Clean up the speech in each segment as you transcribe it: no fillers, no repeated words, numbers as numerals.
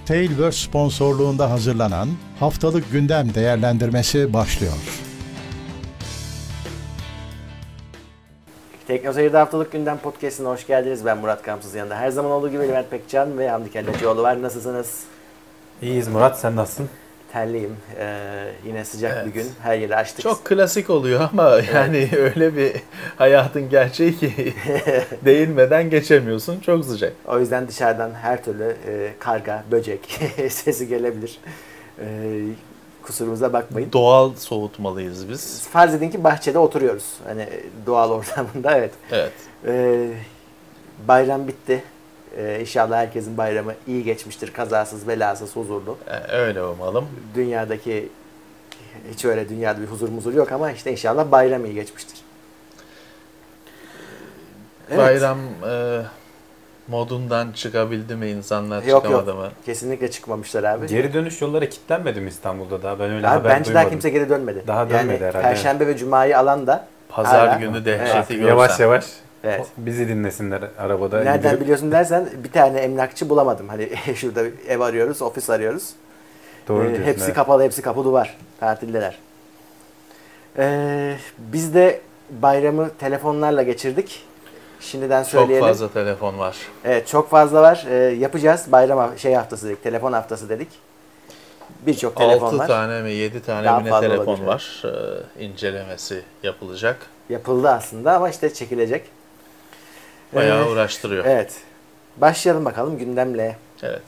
Tailverse sponsorluğunda hazırlanan Haftalık Gündem Değerlendirmesi başlıyor. Teknoseyir'de Haftalık Gündem Podcast'ine hoş geldiniz. Ben Murat Kamsız, yanında her zaman olduğu gibi Levent Pekcan ve Hamdi Kellecioğlu var. Nasılsınız? İyiyiz Murat, sen nasılsın? Terliyim. Yine sıcak bir gün. Her yeri açtık. Çok klasik oluyor ama yani öyle bir hayatın gerçeği ki değinmeden geçemiyorsun. Çok sıcak. O yüzden dışarıdan her türlü karga, böcek sesi gelebilir. Kusurumuza bakmayın. Doğal soğutmalıyız biz. Farz edin ki bahçede oturuyoruz. Hani doğal ortamında, evet. Evet. Bayram bitti. İnşallah herkesin bayramı iyi geçmiştir. Kazasız, belasız, huzurlu. Öyle umalım. Dünyadaki hiç öyle dünyada bir huzur yok ama işte inşallah bayram iyi geçmiştir. Evet. Bayram modundan çıkabildi mi insanlar, çıkamadı mı? Kesinlikle çıkmamışlar abi. Geri dönüş yolları kilitlenmedi mi İstanbul'da daha? Ben öyle abi, haber bence duymadım. daha kimse geri dönmedi. Daha dönmedi herhalde. Perşembe ve Cuma'yı alan da Pazar günü dehşeti görsen. Yavaş yavaş bizi dinlesinler arabada. Nereden indirip biliyorsun dersen bir tane emlakçı bulamadım. Hani şurada ev arıyoruz, ofis arıyoruz. Doğru diyorsun. Hepsi kapalı, hepsi kapı duvar. Tatildeler. Biz de bayramı telefonlarla geçirdik. Şimdiden söyleyelim. Çok fazla telefon var. Evet, çok fazla var. Yapacağız. Bayram haftası dedik, telefon haftası dedik. Birçok telefon 6 var. tane mi 7 tane daha mi ne telefon olabilir var. İncelemesi yapılacak. Yapıldı aslında ama işte çekilecek. Bayağı uğraştırıyor. Evet. Başlayalım bakalım gündemle. Evet.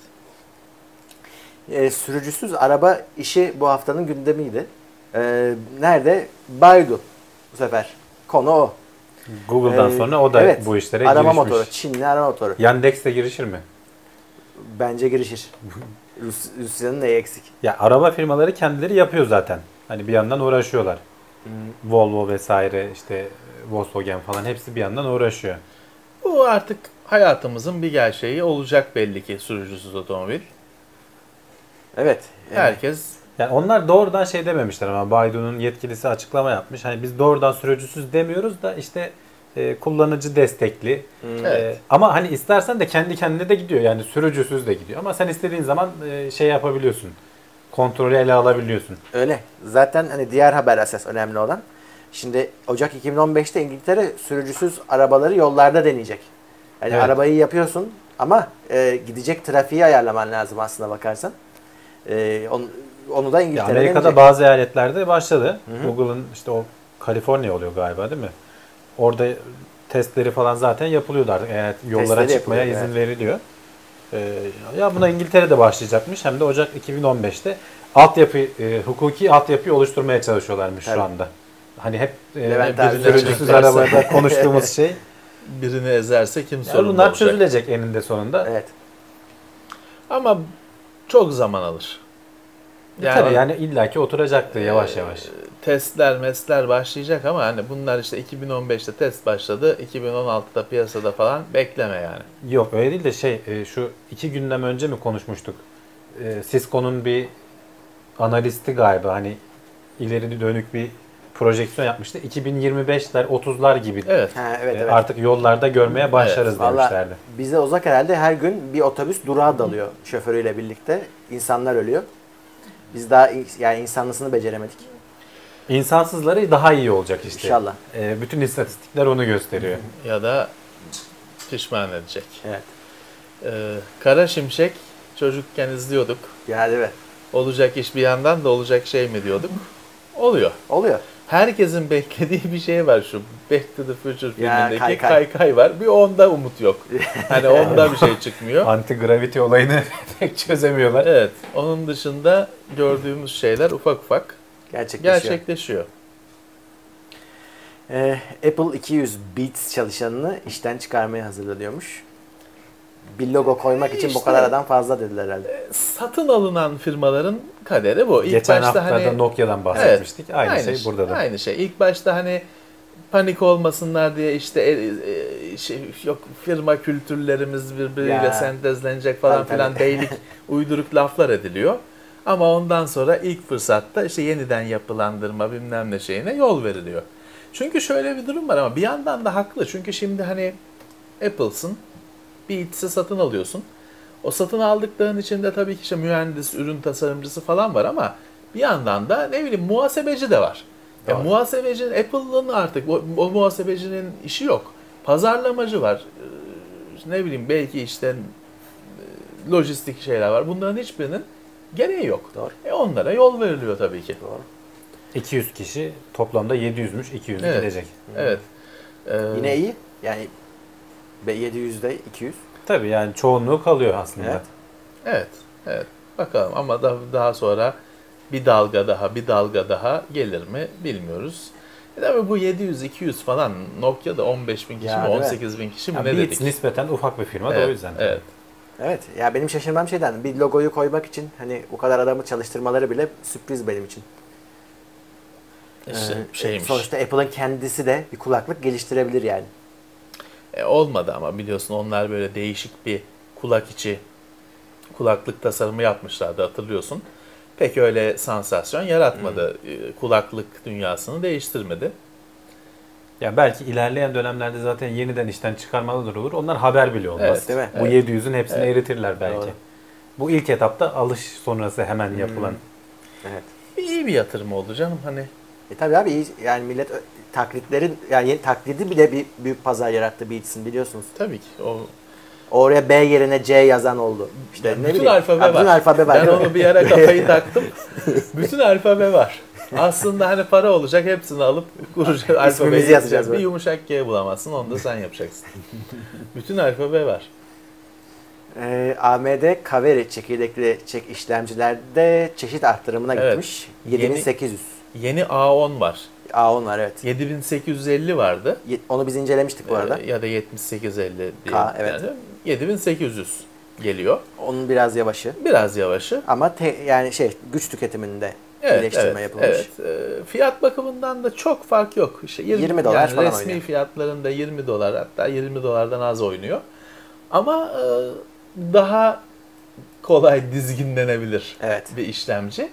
Sürücüsüz araba işi bu haftanın gündemiydi. Nerede? Baidu bu sefer. Konu o. Google'dan sonra o da bu işlere arama girişmiş. motoru, Çinli arama motoru. Yandex de girişir mi? Bence girişir. Rusya'nın neyi eksik? Ya araba firmaları kendileri yapıyor zaten. Hani bir yandan uğraşıyorlar. Volvo vesaire, işte Volkswagen falan hepsi bir yandan uğraşıyor. Bu artık hayatımızın bir gerçeği olacak belli ki, sürücüsüz otomobil. Evet. Herkes... Yani onlar doğrudan şey dememişler ama Baidu'nun yetkilisi açıklama yapmış. Hani biz doğrudan sürücüsüz demiyoruz da işte kullanıcı destekli. Evet. Ama hani istersen de kendi kendine de gidiyor. Yani sürücüsüz de gidiyor. Ama sen istediğin zaman şey yapabiliyorsun. Kontrolü ele alabiliyorsun. Öyle. Zaten hani diğer haber esas önemli olan. Şimdi Ocak 2015'te İngiltere sürücüsüz arabaları yollarda deneyecek. Yani evet. Arabayı yapıyorsun ama gidecek trafiği ayarlaman lazım aslına bakarsan. Onu da İngiltere'de Amerika'da deneyecek. bazı eyaletlerde başladı. Google'ın işte o Kaliforniya oluyor galiba değil mi? Orada testleri falan zaten yapılıyordu artık. Yani yollara Testleri çıkmaya izin evet. veriliyor. Ya buna İngiltere'de başlayacakmış. Hem de Ocak 2015'te hukuki altyapıyı oluşturmaya çalışıyorlarmış şu anda. Hani hep sürücüsüz arabada konuştuğumuz şey. Birini ezerse kim sorumlu olacak? Bunlar çözülecek eninde sonunda. Evet. Ama çok zaman alır. Tabii yani illaki oturacaktı yavaş yavaş. Testler başlayacak ama hani bunlar işte 2015'te test başladı. 2016'da piyasada falan, bekleme yani. Yok öyle değil de şu 2 günden önce mi konuşmuştuk? Cisco'nun bir analisti galiba hani ileri dönük bir projeksiyon yapmıştı. 2025'ler 30'lar gibi Evet. Evet. Artık yollarda görmeye başlarız demişlerdi. Vallahi bize uzak herhalde her gün bir otobüs durağa dalıyor şoförüyle birlikte. İnsanlar ölüyor. Biz daha yani insanlısını beceremedik. İnsansızları daha iyi olacak işte. İnşallah. Bütün istatistikler onu gösteriyor. Ya da pişman edecek. Evet. Kara Şimşek çocukken izliyorduk. Yani evet. Olacak iş bir yandan da olacak şey mi diyorduk. Oluyor. Oluyor. Herkesin beklediği bir şey var şu Back to the Future filmindeki kaykay var. Bir onda umut yok. Hani onda bir şey çıkmıyor. Anti-gravity olayını pek çözemiyorlar. Evet. Onun dışında gördüğümüz şeyler ufak ufak gerçekleşiyor. Apple 200 Beats çalışanını işten çıkarmaya hazırlanıyormuş. Bir logo koymak için bu kadar adam fazla dediler herhalde. Satın alınan firmaların kaderi bu. Geçen hafta da Nokia'dan bahsetmiştik. Evet, aynı şey burada da. Aynı şey. İlk başta hani panik olmasınlar diye işte yok firma kültürlerimiz birbiriyle sentezlenecek falan filan beylik uyduruk laflar ediliyor. Ama ondan sonra ilk fırsatta işte yeniden yapılandırma bilmem ne şeyine yol veriliyor. Çünkü şöyle bir durum var ama bir yandan da haklı. Çünkü şimdi hani Apple'sın, Beats'i satın alıyorsun. O satın aldıkların içinde tabii ki işte mühendis, ürün tasarımcısı falan var ama bir yandan da ne bileyim muhasebeci de var. Muhasebeci, Apple'ın artık o muhasebecinin işi yok. Pazarlamacı var. Ne bileyim belki işte lojistik şeyler var. Bunların hiçbirinin gereği yok. Doğru. Onlara yol veriliyor tabii ki. Doğru. 200 kişi toplamda 700'müş. 200 Evet. gidecek. Evet. Yine iyi. Yani 700'de 200. Tabii yani çoğunluğu kalıyor aslında. Evet. Evet. Evet. Bakalım ama daha sonra bir dalga daha gelir mi bilmiyoruz. Tabii bu 700-200 falan Nokia'da 15.000 kişi Ya, mi değil mi? 18.000 kişi mi Yani ne Beats dedik? nispeten ufak bir firma da Evet, o yüzden. evet. Evet. Ya benim şaşırmam şeyden bir logoyu koymak için hani o kadar adamı çalıştırmaları bile sürpriz benim için. İşte şeymiş. Sonuçta Apple'ın kendisi de bir kulaklık geliştirebilir yani. Olmadı ama biliyorsun onlar böyle değişik bir kulak içi kulaklık tasarımı yapmışlardı hatırlıyorsun. Pek öyle sansasyon yaratmadı. Kulaklık dünyasını değiştirmedi. Ya belki ilerleyen dönemlerde zaten yeniden işten çıkarmalıdır olur. Onlar haber bile olmaz. Evet, değil mi? Bu Evet. 700'ün hepsini Evet. eritirler belki. Doğru. Bu ilk etapta alış sonrası hemen yapılan. Evet. İyi bir yatırım oldu canım hani. Tabii abi iyi, yani millet taklitlerin yani taklidi bile bir büyük pazar yarattı Beats'in biliyorsunuz. Tabii ki o Oraya B yerine C yazan oldu. İşte ne bütün bileyim. alfabe Ha, var. bütün alfabe var. Ben değil mi? onu bir ara kafayı taktım. Bütün alfabe var. Aslında hani para olacak hepsini alıp kuracak alfabeyi yazacağız yazacağız. Bir böyle. yumuşak G bulamazsın onu da sen yapacaksın. Bütün alfabe var. AMD Kaveri çekirdekli işlemcilerde çeşit arttırımına Evet. gitmiş. 7800. Yeni A10 var. A10 var evet. 7850 vardı. Onu biz incelemiştik bu arada. Ya da 7850 diye. Evet. Yani 7800 geliyor. Onun biraz yavaşı. Biraz yavaşı. Ama yani güç tüketiminde Evet, iyileştirme yapılmış. evet. Fiyat bakımından da çok fark yok. İşte 20 dolar yani falan resmi oynuyor. fiyatlarında 20 dolar hatta 20 dolardan az oynuyor. Ama daha kolay dizginlenebilir Evet. bir işlemci.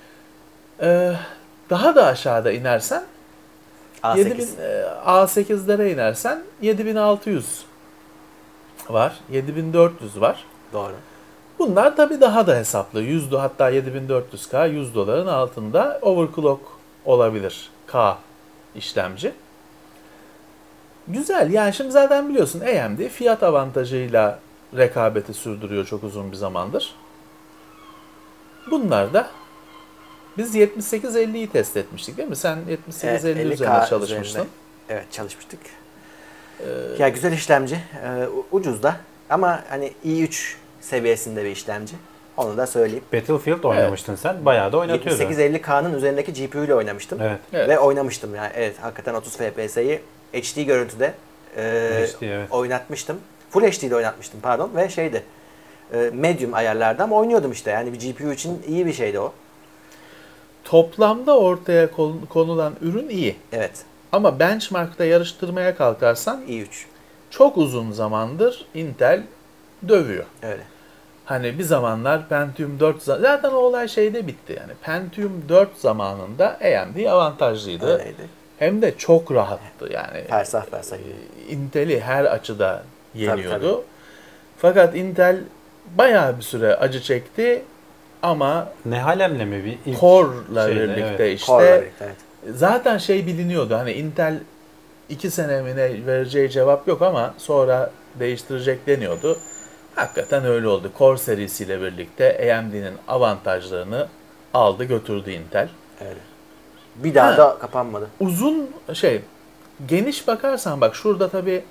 Daha da aşağıda inersen A8. 7000 A8'lere inersen 7600 var, 7400 var. Doğru. Bunlar tabii daha da hesaplı. Hatta 7400K 100 doların altında overclock olabilir K işlemci. Güzel. Yani şimdi zaten biliyorsun AMD fiyat avantajıyla rekabeti sürdürüyor çok uzun bir zamandır. Bunlar da biz 7850'yi test etmiştik değil mi? Sen 7850 50K üzerinde çalışmıştın. üzerinde. Evet çalışmıştık. Ya güzel işlemci. Ucuz da. Ama hani i3 seviyesinde bir işlemci. Onu da söyleyeyim. Battlefield oynamıştın sen. Bayağı da oynatıyordun. 7850K'nın üzerindeki GPU ile oynamıştım. Evet. Evet. Ve oynamıştım yani. Evet hakikaten 30 FPS'yi HD görüntüde HD, evet. oynatmıştım. Full HD ile oynatmıştım pardon ve medium ayarlarda ama oynuyordum işte. Yani bir GPU için iyi bir şeydi o. Toplamda ortaya konulan ürün iyi. Evet. Ama benchmark'ta yarıştırmaya kalkarsan i3. çok uzun zamandır Intel dövüyor. Öyle. Hani bir zamanlar Pentium 4 zaten o olay şeyde bitti yani. Pentium 4 zamanında AMD avantajlıydı. Öyleydi. Hem de çok rahattı yani. Fersah. Intel'i her açıda yeniyordu. Tabii. Fakat Intel bayağı bir süre acı çekti ama Nehalem'le mi bir ilk Core'la şeyde, birlikte evet. işte Core'la birlikte, evet. zaten biliniyordu. Hani Intel 2 sene mi ne vereceği cevap yok ama sonra değiştirecek deniyordu. Hakikaten öyle oldu. Core serisiyle birlikte AMD'nin avantajlarını aldı götürdü Intel. Öyle. Bir daha da kapanmadı. Uzun geniş bakarsan bak şurada tabii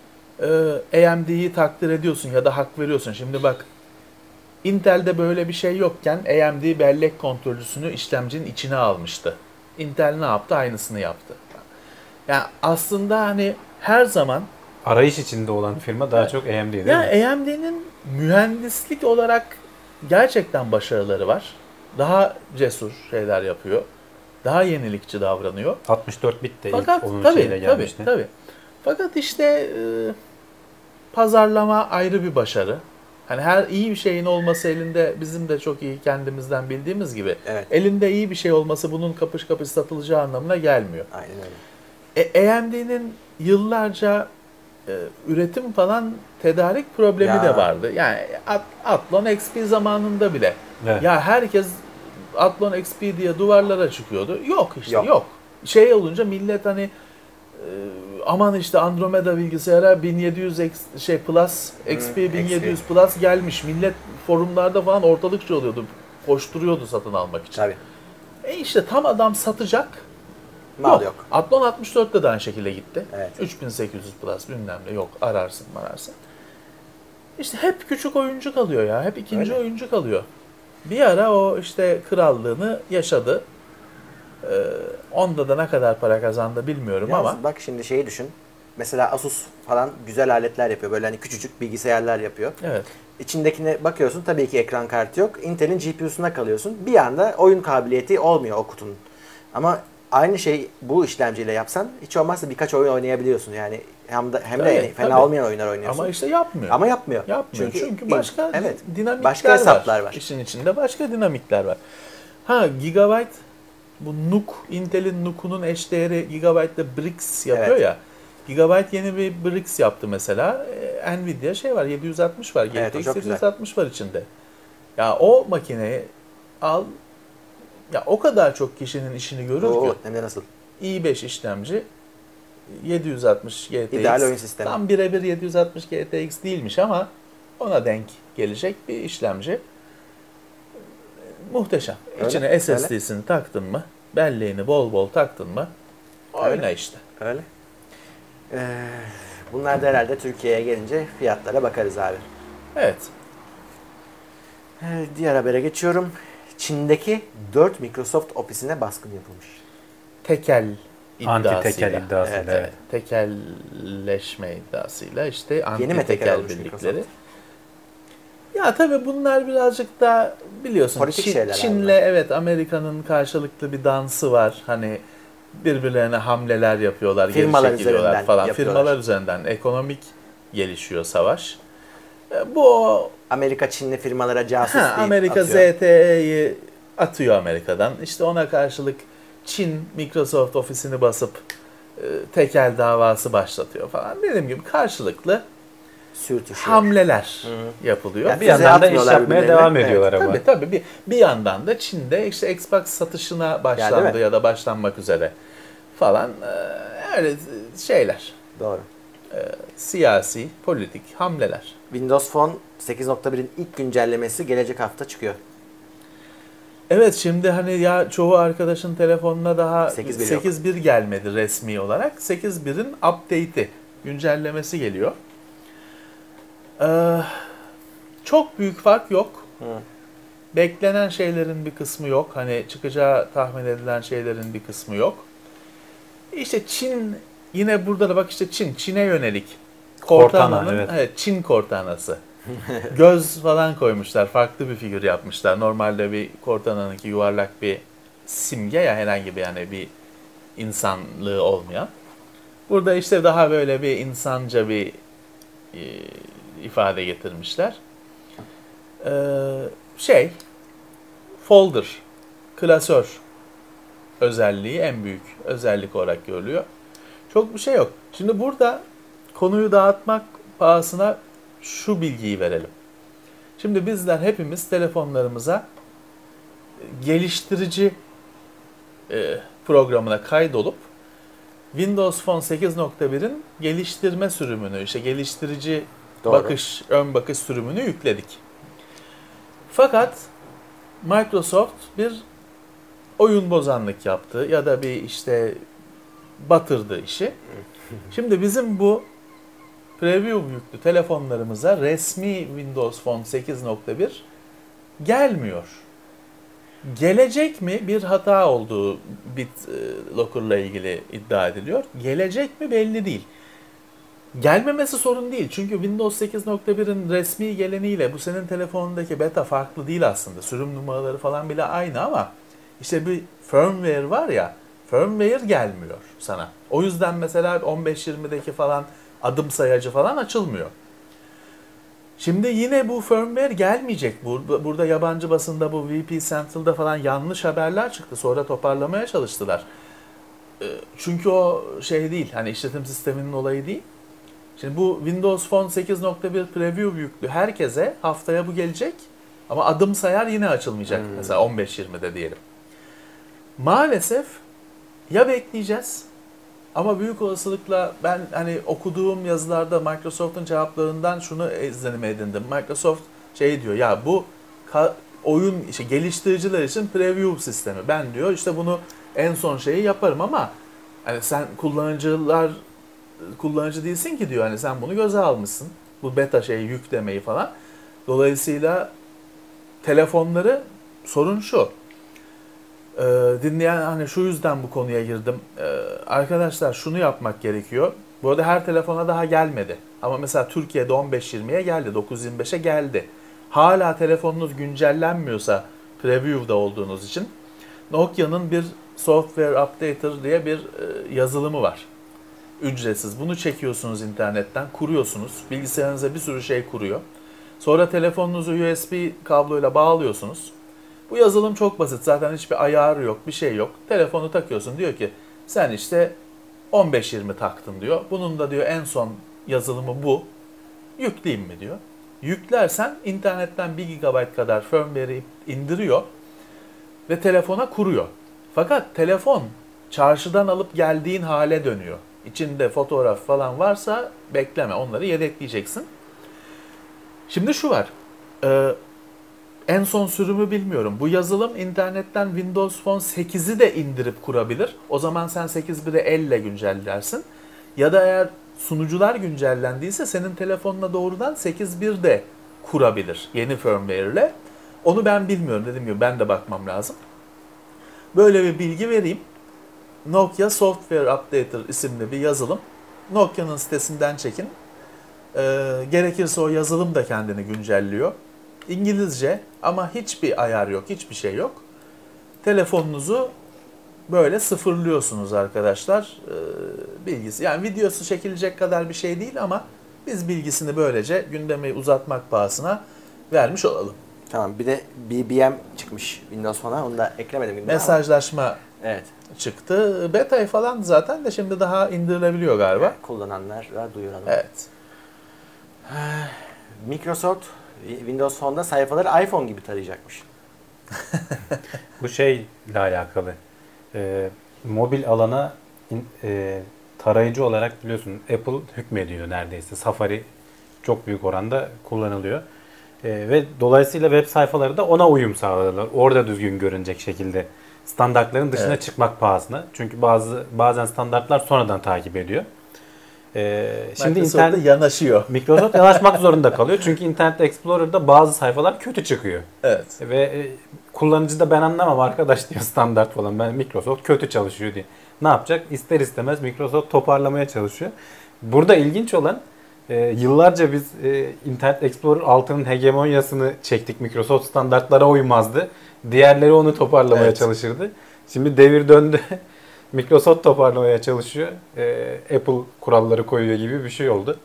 AMD'yi takdir ediyorsun ya da hak veriyorsun. Şimdi bak Intel'de böyle bir şey yokken AMD bellek kontrolcüsünü işlemcinin içine almıştı. Intel ne yaptı? Aynısını yaptı. Yani aslında hani her zaman Arayış içinde olan firma daha çok AMD değil mi? ya AMD'nin mühendislik olarak gerçekten başarıları var. Daha cesur şeyler yapıyor. Daha yenilikçi davranıyor. 64 bit de Fakat ilk onun şeyle tabii gelmişti. tabii. Fakat işte pazarlama ayrı bir başarı. Hani her iyi bir şeyin olması elinde bizim de çok iyi kendimizden bildiğimiz gibi. Evet. Elinde iyi bir şey olması bunun kapış kapış satılacağı anlamına gelmiyor. Aynen öyle. AMD'nin yıllarca üretim falan tedarik problemi Ya. de vardı. Yani Athlon XP zamanında bile. Evet. Ya herkes Athlon XP diye duvarlara çıkıyordu. Yok işte Yok. yok. Şey olunca millet hani aman işte Andromeda bilgisayara 1700 Plus XP 1700 Plus gelmiş. Millet forumlarda falan ortalıkça oluyordu. Koşturuyordu satın almak için. Tabii. İşte tam adam satacak. Mal yok. Athlon 64'te de aynı şekilde gitti. Evet. 3800 Plus bilmem ne yok. Ararsın. İşte hep küçük oyuncu kalıyor ya. Hep ikinci Öyle. oyuncu kalıyor. Bir ara o işte krallığını yaşadı. Onda da ne kadar para kazandı bilmiyorum Yalnız ama. bak şimdi şeyi düşün. Mesela Asus falan güzel aletler yapıyor. Böyle hani küçücük bilgisayarlar yapıyor. Evet. İçindekine bakıyorsun, tabii ki ekran kartı yok. Intel'in GPU'suna kalıyorsun. Bir anda oyun kabiliyeti olmuyor o kutunun. Ama aynı şey bu işlemciyle yapsan hiç olmazsa birkaç oyun oynayabiliyorsun. Yani hem de Tabii, fena tabii. olmayan oyunlar oynuyorsun. Ama işte yapmıyor. Ama yapmıyor. Çünkü başka evet, dinamikler başka hesaplar var. İşin içinde başka dinamikler var. Ha Gigabyte bu NUC, Intel'in NUC'unun eşdeğeri Gigabyte'da BRICS yapıyor Evet. ya. Gigabyte yeni bir BRICS yaptı mesela. Nvidia şey var 760 var. Evet, o GTX çok güzel. 760 var içinde. Ya o makineyi al ya o kadar çok kişinin işini görür ki. Hem de nasıl? i5 işlemci 760 GTX. İdeal oyun sistemi. Tam birebir 760 GTX değilmiş ama ona denk gelecek bir işlemci. Muhteşem. Öyle, İçine SSD'sini taktın mı, belleğini bol bol taktın mı, oyna Öyle. işte. Öyle. Bunlar da herhalde Türkiye'ye gelince fiyatlara bakarız abi. Evet. Diğer habere geçiyorum. Çin'deki 4 Microsoft ofisine baskın yapılmış. Tekel iddiasıyla. Anti-tekel iddiasıyla. Evet, Evet. Tekelleşme iddiasıyla işte Yeni mi tekel anti-tekel olmuş birlikleri. Microsoft? Ya tabii bunlar birazcık da biliyorsun Politik şeyler Çin'le abi. evet Amerika'nın karşılıklı bir dansı var. Hani birbirlerine hamleler yapıyorlar, Firmalar geri çekiliyorlar üzerinden falan. yapıyorlar. Firmalar üzerinden ekonomik gelişiyor savaş. Bu Amerika Çinli firmalara casus deyip Amerika atıyor. ZTE'yi atıyor Amerika'dan. İşte ona karşılık Çin Microsoft ofisini basıp tekel davası başlatıyor falan. Dediğim gibi karşılıklı Sürtüşüyor. hamleler yapılıyor. Yani Bir yandan da iş atmıyorlar yapmaya birbirlerine. devam ediyorlar ama. Tabii bir yandan da Çin'de işte Xbox satışına başlandı değil mi? ya da başlanmak üzere falan öyle şeyler. Doğru. Siyasi, politik hamleler. Windows Phone 8.1'in ilk güncellemesi gelecek hafta çıkıyor. Evet şimdi hani ya çoğu arkadaşın telefonuna daha 8.1 yok. 8.1 gelmedi resmi olarak. 8.1'in update'i, güncellemesi geliyor. Çok büyük fark yok. Beklenen şeylerin bir kısmı yok. Hani çıkacağı tahmin edilen şeylerin bir kısmı yok. İşte Çin yine burada da bak işte Çin'e yönelik. Cortana'nın evet. evet, Çin Cortana'sı. Göz falan koymuşlar. Farklı bir figür yapmışlar. Normalde bir Cortana'nınki yuvarlak bir simge ya herhangi bir yani bir insanlığı olmayan. Burada işte daha böyle bir insanca bir ifade getirmişler. Folder, klasör özelliği en büyük özellik olarak görülüyor. Çok bir şey yok. Şimdi burada konuyu dağıtmak pahasına şu bilgiyi verelim. Şimdi bizler hepimiz telefonlarımıza geliştirici programına kaydolup Windows Phone 8.1'in geliştirme sürümünü, işte geliştirici Doğru. ön bakış sürümünü yükledik. Fakat Microsoft bir oyun bozanlık yaptı ya da bir işte batırdı işi. Şimdi bizim bu preview yüklü telefonlarımıza resmi Windows Phone 8.1 gelmiyor. Gelecek mi? Bir hata olduğu BitLocker'la ilgili iddia ediliyor. Gelecek mi belli değil. Gelmemesi sorun değil. Çünkü Windows 8.1'in resmi geleniyle bu senin telefonundaki beta farklı değil aslında. Sürüm numaraları falan bile aynı ama işte bir firmware var ya, firmware gelmiyor sana. O yüzden mesela 15-20'deki falan adım sayacı falan açılmıyor. Şimdi yine bu firmware gelmeyecek. Burada yabancı basında bu VP Central'da falan yanlış haberler çıktı. Sonra toparlamaya çalıştılar. Çünkü o şey değil, hani işletim sisteminin olayı değil. Şimdi bu Windows Phone 8.1 Preview yüklü herkese haftaya bu gelecek. Ama adım sayar yine açılmayacak. Mesela 15-20'de diyelim. Maalesef ya bekleyeceğiz ama büyük olasılıkla ben hani okuduğum yazılarda Microsoft'un cevaplarından şunu izlenim edindim. Microsoft şey diyor ya bu oyun işte geliştiriciler için preview sistemi. Ben diyor işte bunu en son şeyi yaparım ama hani sen kullanıcı değilsin ki diyor. Hani sen bunu göze almışsın. Bu beta şeyi yüklemeyi falan. Dolayısıyla telefonları sorun şu. Dinleyen hani şu yüzden bu konuya girdim. Arkadaşlar şunu yapmak gerekiyor. Bu arada her telefona daha gelmedi. Ama mesela Türkiye'de 15-20'ye geldi, 925'e geldi. Hala telefonunuz güncellenmiyorsa preview'da olduğunuz için Nokia'nın bir Software Updater diye bir yazılımı var. Ücretsiz. Bunu çekiyorsunuz internetten, kuruyorsunuz. Bilgisayarınıza bir sürü şey kuruyor. Sonra telefonunuzu USB kabloyla bağlıyorsunuz. Bu yazılım çok basit. Zaten hiçbir ayarı yok, bir şey yok. Telefonu takıyorsun. Diyor ki sen işte 15-20 taktın diyor. Bunun da diyor en son yazılımı bu. Yükleyeyim mi diyor. Yüklersen internetten 1 GB kadar firmware'i indiriyor ve telefona kuruyor. Fakat telefon çarşıdan alıp geldiğin hale dönüyor. İçinde fotoğraf falan varsa bekleme. Onları yedekleyeceksin. Şimdi şu var. En son sürümü bilmiyorum. Bu yazılım internetten Windows Phone 8'i de indirip kurabilir. O zaman sen 8.1'i elle güncellersin. Ya da eğer sunucular güncellendiyse senin telefonuna doğrudan 8.1 de kurabilir yeni firmware ile. Onu ben bilmiyorum. Dediğim gibi ben de bakmam lazım. Böyle bir bilgi vereyim. Nokia Software Updater isimli bir yazılım. Nokia'nın sitesinden çekin. Gerekirse o yazılım da kendini güncelliyor. İngilizce ama hiçbir ayar yok, hiçbir şey yok. Telefonunuzu böyle sıfırlıyorsunuz arkadaşlar. Bilgisi. Yani videosu çekilecek kadar bir şey değil ama biz bilgisini böylece gündemi uzatmak pahasına vermiş olalım. Tamam, bir de BBM çıkmış Windows Phone'a. Onu da eklemedim. Mesajlaşma evet. çıktı. Beta falan zaten de şimdi daha indirilebiliyor galiba. Yani kullananlara duyuralım. Evet. Microsoft Windows Phone'da sayfaları iPhone gibi tarayacakmış. Bu şeyle alakalı. Mobil alana tarayıcı olarak biliyorsun Apple hükmediyor neredeyse. Safari çok büyük oranda kullanılıyor. Ve dolayısıyla web sayfaları da ona uyum sağladılar. Orada düzgün görünecek şekilde standartların dışına çıkmak pahasına. Çünkü bazen standartlar sonradan takip ediyor. Şimdi internet yanaşıyor. Microsoft yanaşmak zorunda kalıyor. Çünkü Internet Explorer'da bazı sayfalar kötü çıkıyor. Evet. Ve kullanıcı da ben anlamam arkadaş diyor standart falan. Ben Microsoft kötü çalışıyor diye. Ne yapacak? İster istemez Microsoft toparlamaya çalışıyor. Burada ilginç olan yıllarca biz Internet Explorer 6'nın hegemonyasını çektik. Microsoft standartlara uymazdı. Diğerleri onu toparlamaya çalışırdı. Şimdi devir döndü. Microsoft toparlamaya çalışıyor. Apple kuralları koyuyor gibi bir şey oldu.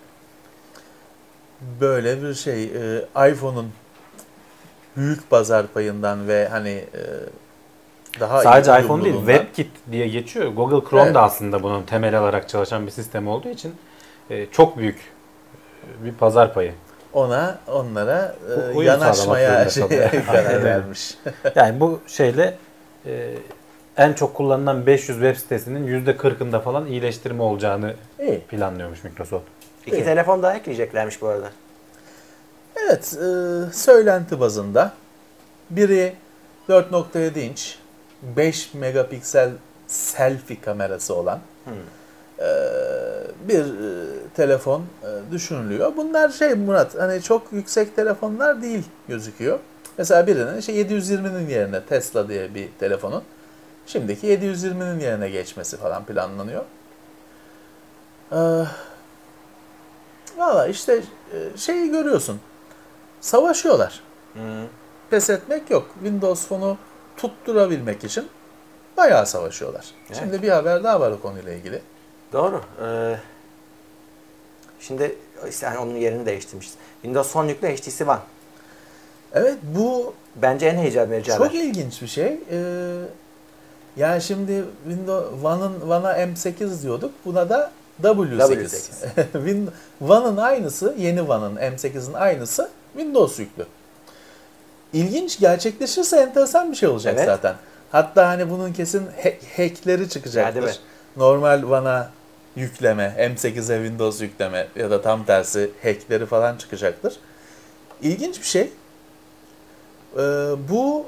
Böyle bir şey. iPhone'un büyük pazar payından ve hani daha sadece iPhone değil, WebKit diye geçiyor. Google Chrome da aslında bunun temel alarak çalışan bir sistem olduğu için çok büyük bir pazar payı. Onlara yanaşmaya karar vermiş. Yani bu şeyle en çok kullanılan 500 web sitesinin %40'ında falan iyileştirme olacağını planlıyormuş Microsoft. İki telefon daha ekleyeceklermiş bu arada. Evet, söylenti bazında. Biri 4.7 inç, 5 megapiksel selfie kamerası olan bir telefon düşünülüyor. Bunlar Murat, hani çok yüksek telefonlar değil gözüküyor. Mesela birinin 720'nin yerine Tesla diye bir telefonun şimdiki 720'nin yerine geçmesi falan planlanıyor. Valla işte şeyi görüyorsun. Savaşıyorlar. Pes etmek yok. Windows Phone'u tutturabilmek için bayağı savaşıyorlar. Evet. Şimdi bir haber daha var o konuyla ilgili. Doğru. Şimdi işte hani onun yerini değiştirmişiz. Windows Phone yüklü HTC One. Evet, bu bence en heyecan verici haber. Çok ilginç bir şey. Yani şimdi Windows One'a M8 diyorduk. Buna da W8. One'ın aynısı, yeni One'ın M8'in aynısı Windows yüklü. İlginç, gerçekleşirse enteresan bir şey olacak Evet. zaten. Hatta hani bunun kesin hackleri çıkacaktır. Normal One'a yükleme, M8'e Windows yükleme ya da tam tersi hackleri falan çıkacaktır. İlginç bir şey. Bu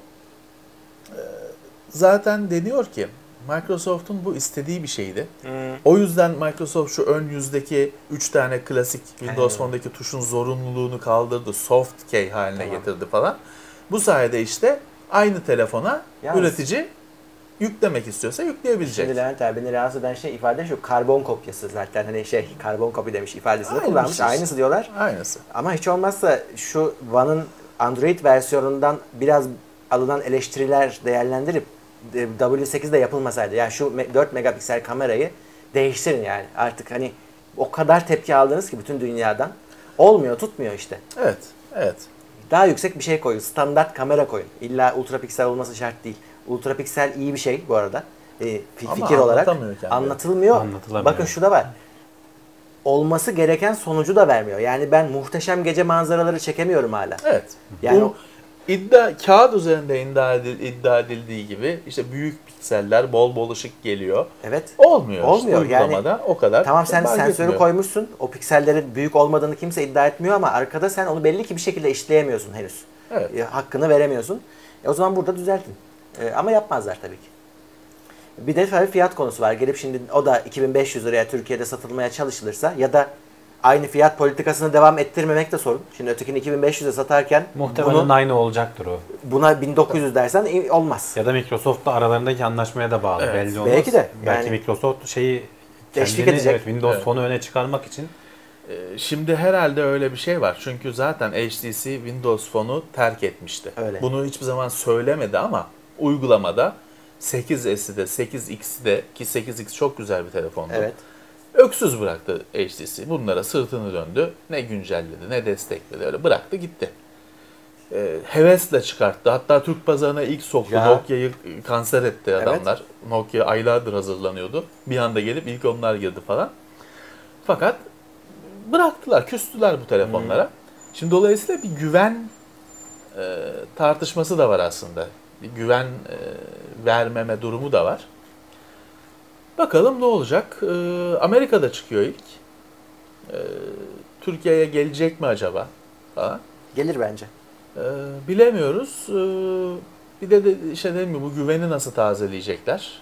zaten deniyor ki Microsoft'un bu istediği bir şeydi. O yüzden Microsoft şu ön yüzdeki 3 tane klasik Windows Phone'daki tuşun zorunluluğunu kaldırdı. Soft key haline getirdi falan. Bu sayede işte aynı telefona üretici yüklemek istiyorsa yükleyebilecek. Şimdi Levent abi beni rahatsız eden ifade şu, karbon kopyası zaten, hani karbon kopya demiş ifadesini kullanmış. Aynısı diyorlar. Aynısı. Ama hiç olmazsa şu One'ın Android versiyonundan biraz alınan eleştiriler değerlendirip W8'de yapılmasaydı, yani şu 4 megapiksel kamerayı değiştirin yani. Artık hani o kadar tepki aldınız ki bütün dünyadan. Olmuyor, tutmuyor işte. Evet. Daha yüksek bir şey koyun. Standart kamera koyun. İlla ultra piksel olması şart değil. Ultra piksel iyi bir şey bu arada. Fikir olarak anlatılmıyor. Bakın şu da var. Olması gereken sonucu da vermiyor. Yani ben muhteşem gece manzaraları çekemiyorum hala. Evet. Yani bu kağıt üzerinde iddia edildiği gibi işte büyük pikseller, bol bol ışık geliyor. Evet. Olmuyor. İşte, uygulamada yani, o kadar. Tamam, sen sensörü koymuşsun. O piksellerin büyük olmadığını kimse iddia etmiyor ama arkada sen onu belli ki bir şekilde işleyemiyorsun henüz. Evet. Hakkını veremiyorsun. O zaman burada düzeltin. Ama yapmazlar tabii ki. Bir de tabii fiyat konusu var. Gelip şimdi o da 2500 liraya Türkiye'de satılmaya çalışılırsa ya da aynı fiyat politikasını devam ettirmemek de sorun. Şimdi ötekini 2500'e satarken muhtemelen aynı olacaktır o. Buna 1900 dersen olmaz. Ya da Microsoft'la aralarındaki anlaşmaya da bağlı. Evet. Belli olmaz. Belki de. Belki Yani, Microsoft şeyi teşvik edecek. Windows Phone'u öne çıkarmak için. Şimdi herhalde öyle bir şey var. Çünkü zaten HTC Windows Phone'u terk etmişti. Öyle. Bunu hiçbir zaman söylemedi ama uygulamada 8S'i de 8X'i de, ki 8X çok güzel bir telefondu. Evet. Öksüz bıraktı HTC. Bunlara sırtını döndü. Ne güncelledi, ne destekledi. Öyle bıraktı gitti. Hevesle çıkarttı. Hatta Türk pazarına ilk soktu. Nokia'yı kanser etti adamlar. Evet. Nokia aylardır hazırlanıyordu. Bir anda gelip ilk onlar girdi falan. Fakat bıraktılar, küstüler bu telefonlara. Şimdi dolayısıyla bir güven tartışması da var aslında. Bir güven vermeme durumu da var. Bakalım ne olacak? Amerika'da çıkıyor ilk. Türkiye'ye gelecek mi acaba? Falan. Gelir bence. Bilemiyoruz. Bir de işte değil mi, bu güveni nasıl tazeleyecekler?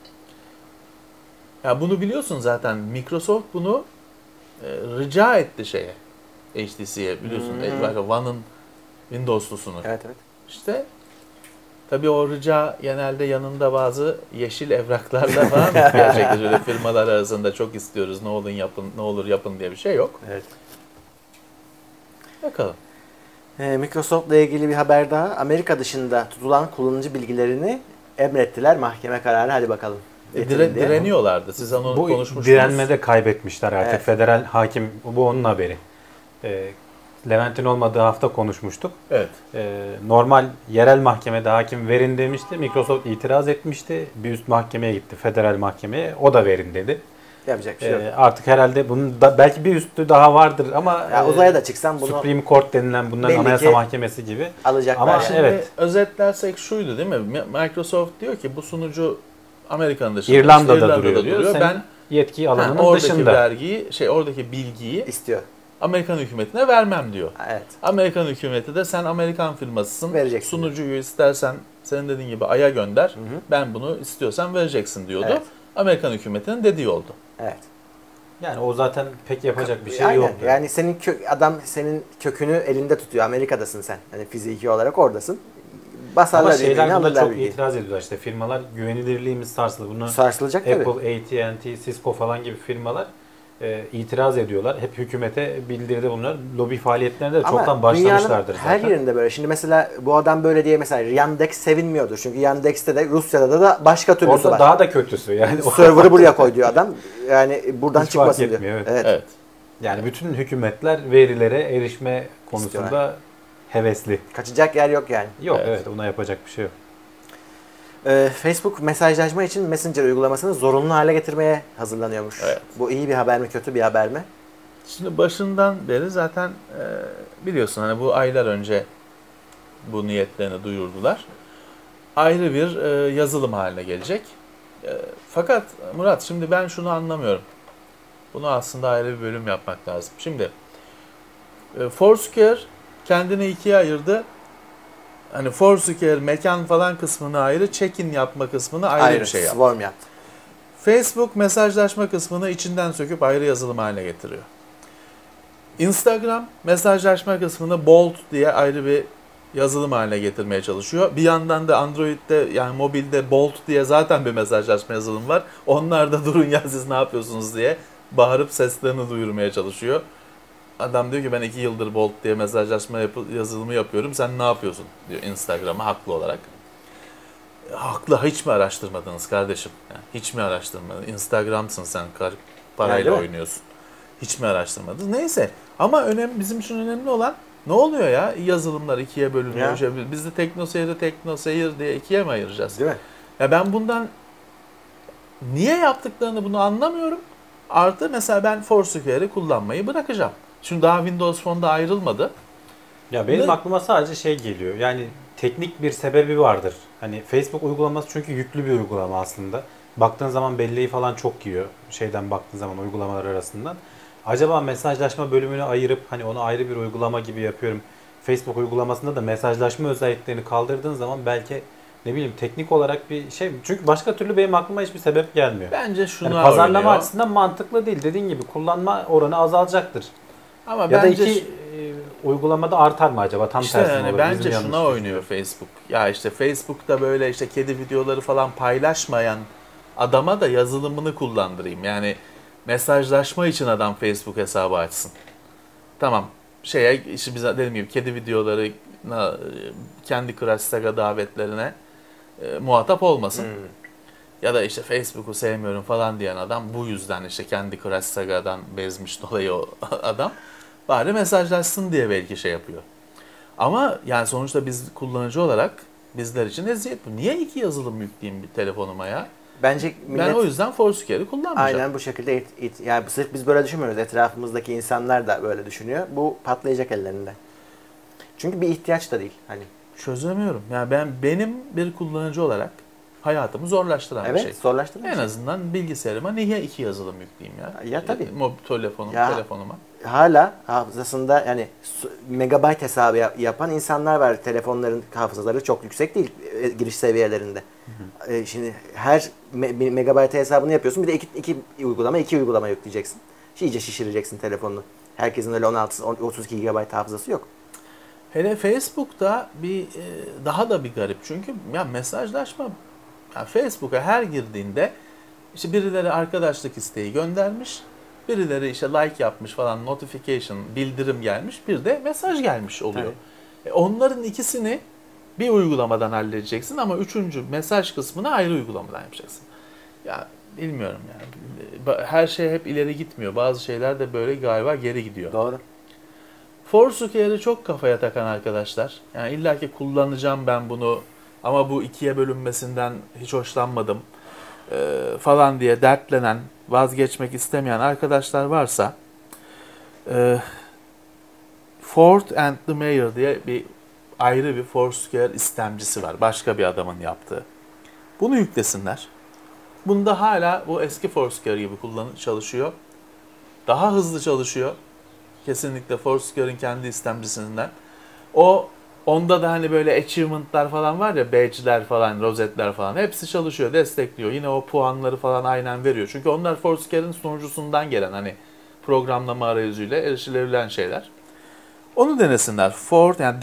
Ya bunu biliyorsun zaten, Microsoft bunu rica etti HTC'ye, biliyorsun. One'ın Windows'lusunu. Evet. İşte tabii o rica genelde yanında bazı yeşil evraklarla falan gelecektir. Öyle firmalar arasında çok istiyoruz, ne olur yapın diye bir şey yok. Evet. Bakalım. Microsoft'la ilgili bir haber daha. Amerika dışında tutulan kullanıcı bilgilerini emrettiler. Mahkeme kararı, hadi bakalım. Direniyorlardı. Siz onu konuşmuştunuz. Bu direnmede kaybetmişler artık. Evet. Federal hakim, bu onun haberi. Levent'in olmadığı hafta konuşmuştuk. Evet. Normal yerel mahkemede hakim verin demişti. Microsoft itiraz etmişti. Bir üst mahkemeye gitti, federal mahkemeye. O da verin dedi. Yapacak bir şey yok. Artık herhalde bunun da belki bir üstü daha vardır ama uzaya da çıksan bunu Supreme Court denilen bunların anayasa mahkemesi gibi alacaklar. Ama yani. evet. Özetlersek şuydu değil mi? Microsoft diyor ki bu sunucu Amerika'nın dışında, İrlanda'da duruyor. Ben yetki alanının oradaki dışında. vergiyi, oradaki bilgiyi istiyor. Amerikan hükümetine vermem diyor. Evet. Amerikan hükümeti de sen Amerikan firmasısın. Vereceksin. Sunucuyu istersen senin dediğin gibi Ay'a gönder. Ben bunu istiyorsan vereceksin diyordu. Evet. Amerikan hükümetinin dediği oldu. Evet. Yani o zaten pek yapacak bir şey yok. Yani senin adam senin kökünü elinde tutuyor. Amerika'dasın sen. Hani fiziki olarak oradasın. Basarlar. Ama şeyler buna çok bilgiyi. itiraz ediyorlar işte. Firmalar güvenilirliğimiz sarsılır. Bunu sarsılacak tabii. Apple, AT&T, Cisco falan gibi firmalar itiraz ediyorlar. Hep hükümete bildirdi bunlar. Lobi faaliyetlerine de çoktan başlamışlardır zaten. Her yerinde böyle. Şimdi mesela bu adam böyle diye mesela Yandex sevinmiyordur. Çünkü Yandex'te de Rusya'da da başka türlüsü orada var. daha da kötüsü. Yani server'ı buraya koy diyor adam. Yani buradan hiç çıkmasın diyor. Evet. Yani bütün hükümetler verilere erişme konusunda hevesli. Kaçacak yer yok yani. Yok evet ona yapacak bir şey yok. Facebook mesajlaşma için Messenger uygulamasını zorunlu hale getirmeye hazırlanıyormuş. Evet. Bu iyi bir haber mi, kötü bir haber mi? Şimdi başından beri zaten biliyorsun hani bu aylar önce bu niyetlerini duyurdular. Ayrı bir yazılım haline gelecek. Fakat Murat şimdi ben şunu anlamıyorum. Bunu aslında ayrı bir bölüm yapmak lazım. Şimdi Foursquare kendini ikiye ayırdı. Hani Foursquare mekan falan kısmını ayrı, check-in yapma kısmını ayrı bir şey yaptı. Swarm yaptı. Facebook mesajlaşma kısmını içinden söküp ayrı yazılım haline getiriyor. Instagram mesajlaşma kısmını Bolt diye ayrı bir yazılım haline getirmeye çalışıyor. Bir yandan da Android'de yani mobilde Bolt diye zaten bir mesajlaşma yazılım var. Onlar da durun ya siz ne yapıyorsunuz diye bağırıp seslerini duyurmaya çalışıyor. Adam diyor ki ben 2 yıldır Bolt diye mesajlaşma yazılımı yapıyorum. Sen ne yapıyorsun diyor Instagram'a haklı olarak. Haklı, hiç mi araştırmadınız kardeşim? Yani hiç mi araştırmadın? Instagram'sın sen, parayla Yani oynuyorsun. Hiç mi araştırmadınız? Neyse ama bizim için önemli olan ne oluyor ya? Yazılımlar ikiye bölünüyor. Ya. Biz de teknoseyir diye ikiye mi ayıracağız? Değil mi? Ya ben bundan niye yaptıklarını bunu anlamıyorum. Artı mesela ben Foursquare'i kullanmayı bırakacağım. Şimdi daha Windows Phone'da ayrılmadı. Ya benim Ne? aklıma sadece şey geliyor. Yani teknik bir sebebi vardır. Hani Facebook uygulaması çünkü yüklü bir uygulama aslında. Baktığın zaman belleği falan çok yiyor. Şeyden baktığın zaman uygulamalar arasından. Acaba mesajlaşma bölümünü ayırıp hani onu ayrı bir uygulama gibi yapıyorum. Facebook uygulamasında da mesajlaşma özelliklerini kaldırdığın zaman belki ne bileyim teknik olarak bir şey. Çünkü başka türlü benim aklıma hiçbir sebep gelmiyor. Bence şuna Yani pazarlama oynuyor. açısından mantıklı değil. Dediğin gibi kullanma oranı azalacaktır. Ama Ya da bence iki uygulamada artar mı acaba? Tam İşte tersine yani olur. bence Bizim yanlış şuna oynuyor Facebook. Ya işte Facebook'ta böyle işte kedi videoları falan paylaşmayan adama da yazılımını kullandırayım. Yani mesajlaşma için adam Facebook hesabı açsın. Tamam. İşte biz dediğim gibi kedi videolarına, kendi Crush Saga davetlerine muhatap olmasın. Ya da işte Facebook'u sevmiyorum falan diyen adam bu yüzden işte kendi Crush Saga'dan bezmiş dolayı o adam. Bari mesajlaşsın diye belki şey yapıyor. Ama yani sonuçta biz kullanıcı olarak bizler için eziyet bu. Niye 2 yazılım yükleyeyim bir telefonuma ya? Bence millet Ben o yüzden Foursquare'i kullanmayacağım. aynen bu şekilde yani sırf biz böyle düşünmüyoruz. Etrafımızdaki insanlar da böyle düşünüyor. Bu patlayacak ellerinde. Çünkü bir ihtiyaç da değil. Hani Çözemiyorum. Yani benim bir kullanıcı olarak hayatımı zorlaştıran bir şey. evet, zorlaştırır bir En şey. azından bilgisayarıma niye 2 yazılım yükleyeyim ya? Ya tabii. Telefonuma. Hala hafızasında yani megabayt hesabı yapan insanlar var. Telefonların hafızaları çok yüksek değil giriş seviyelerinde. Şimdi her megabayt hesabını yapıyorsun. Bir de iki uygulama yükleyeceksin. İyice şişireceksin telefonunu. Herkesin öyle 32 GB hafızası yok. Hele Facebook'ta daha da bir garip. Çünkü ya mesajlaşma Facebook'a her girdiğinde işte birileri arkadaşlık isteği göndermiş. Birileri işte like yapmış falan, notification, bildirim gelmiş. Bir de mesaj gelmiş oluyor. Onların ikisini bir uygulamadan halledeceksin ama üçüncü mesaj kısmını ayrı uygulamadan yapacaksın. Ya bilmiyorum yani. Her şey hep ileri gitmiyor. Bazı şeyler de böyle galiba geri gidiyor. Doğru. Foursquare'i çok kafaya takan arkadaşlar. Yani illaki kullanacağım ben bunu ama bu 2'ye bölünmesinden hiç hoşlanmadım falan diye dertlenen, vazgeçmek istemeyen arkadaşlar varsa Ford and the Mayor diye ayrı bir Foursquare istemcisi var. Başka bir adamın yaptığı. Bunu yüklesinler. Bunda hala bu eski Foursquare gibi çalışıyor. Daha hızlı çalışıyor. Kesinlikle Foursquare'ın kendi istemcisinden. Onda da hani böyle achievement'lar falan var ya, badge'ler falan, rozetler falan hepsi çalışıyor, destekliyor. Yine o puanları falan aynen veriyor. Çünkü onlar Foursquare'ın sunucusundan gelen hani programlama arayüzüyle erişilebilen şeyler. Onu denesinler. Ford yani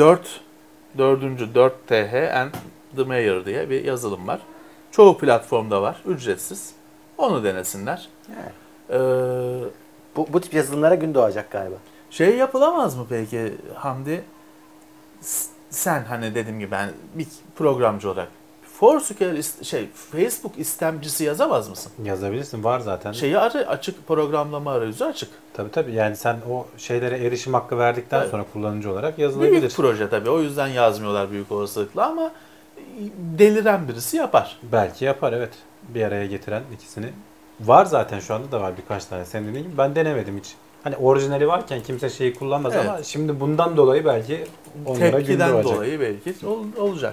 4TH and the Mayor diye bir yazılım var. Çoğu platformda var, ücretsiz. Onu denesinler. Evet. Bu tip yazılımlara gün doğacak galiba. Şey yapılamaz mı peki Hamdi? Sen hani dediğim gibi ben bir programcı olarak Foursquare Facebook istemcisi yazamaz mısın? Yazabilirsin, var zaten. Açık, programlama arayüzü açık. Tabii yani sen o şeylere erişim hakkı verdikten sonra kullanıcı olarak yazılabilir. Büyük proje tabii. O yüzden yazmıyorlar büyük olasılıkla ama deliren birisi yapar. Belki yapar, evet. Bir araya getiren ikisini. Var zaten, şu anda da var birkaç tane. Senin dediğin gibi ben denemedim hiç. Hani orijinali varken kimse şeyi kullanmaz Evet. ama şimdi bundan dolayı belki onlara gündem Tepkiden olacak. dolayı belki olacak.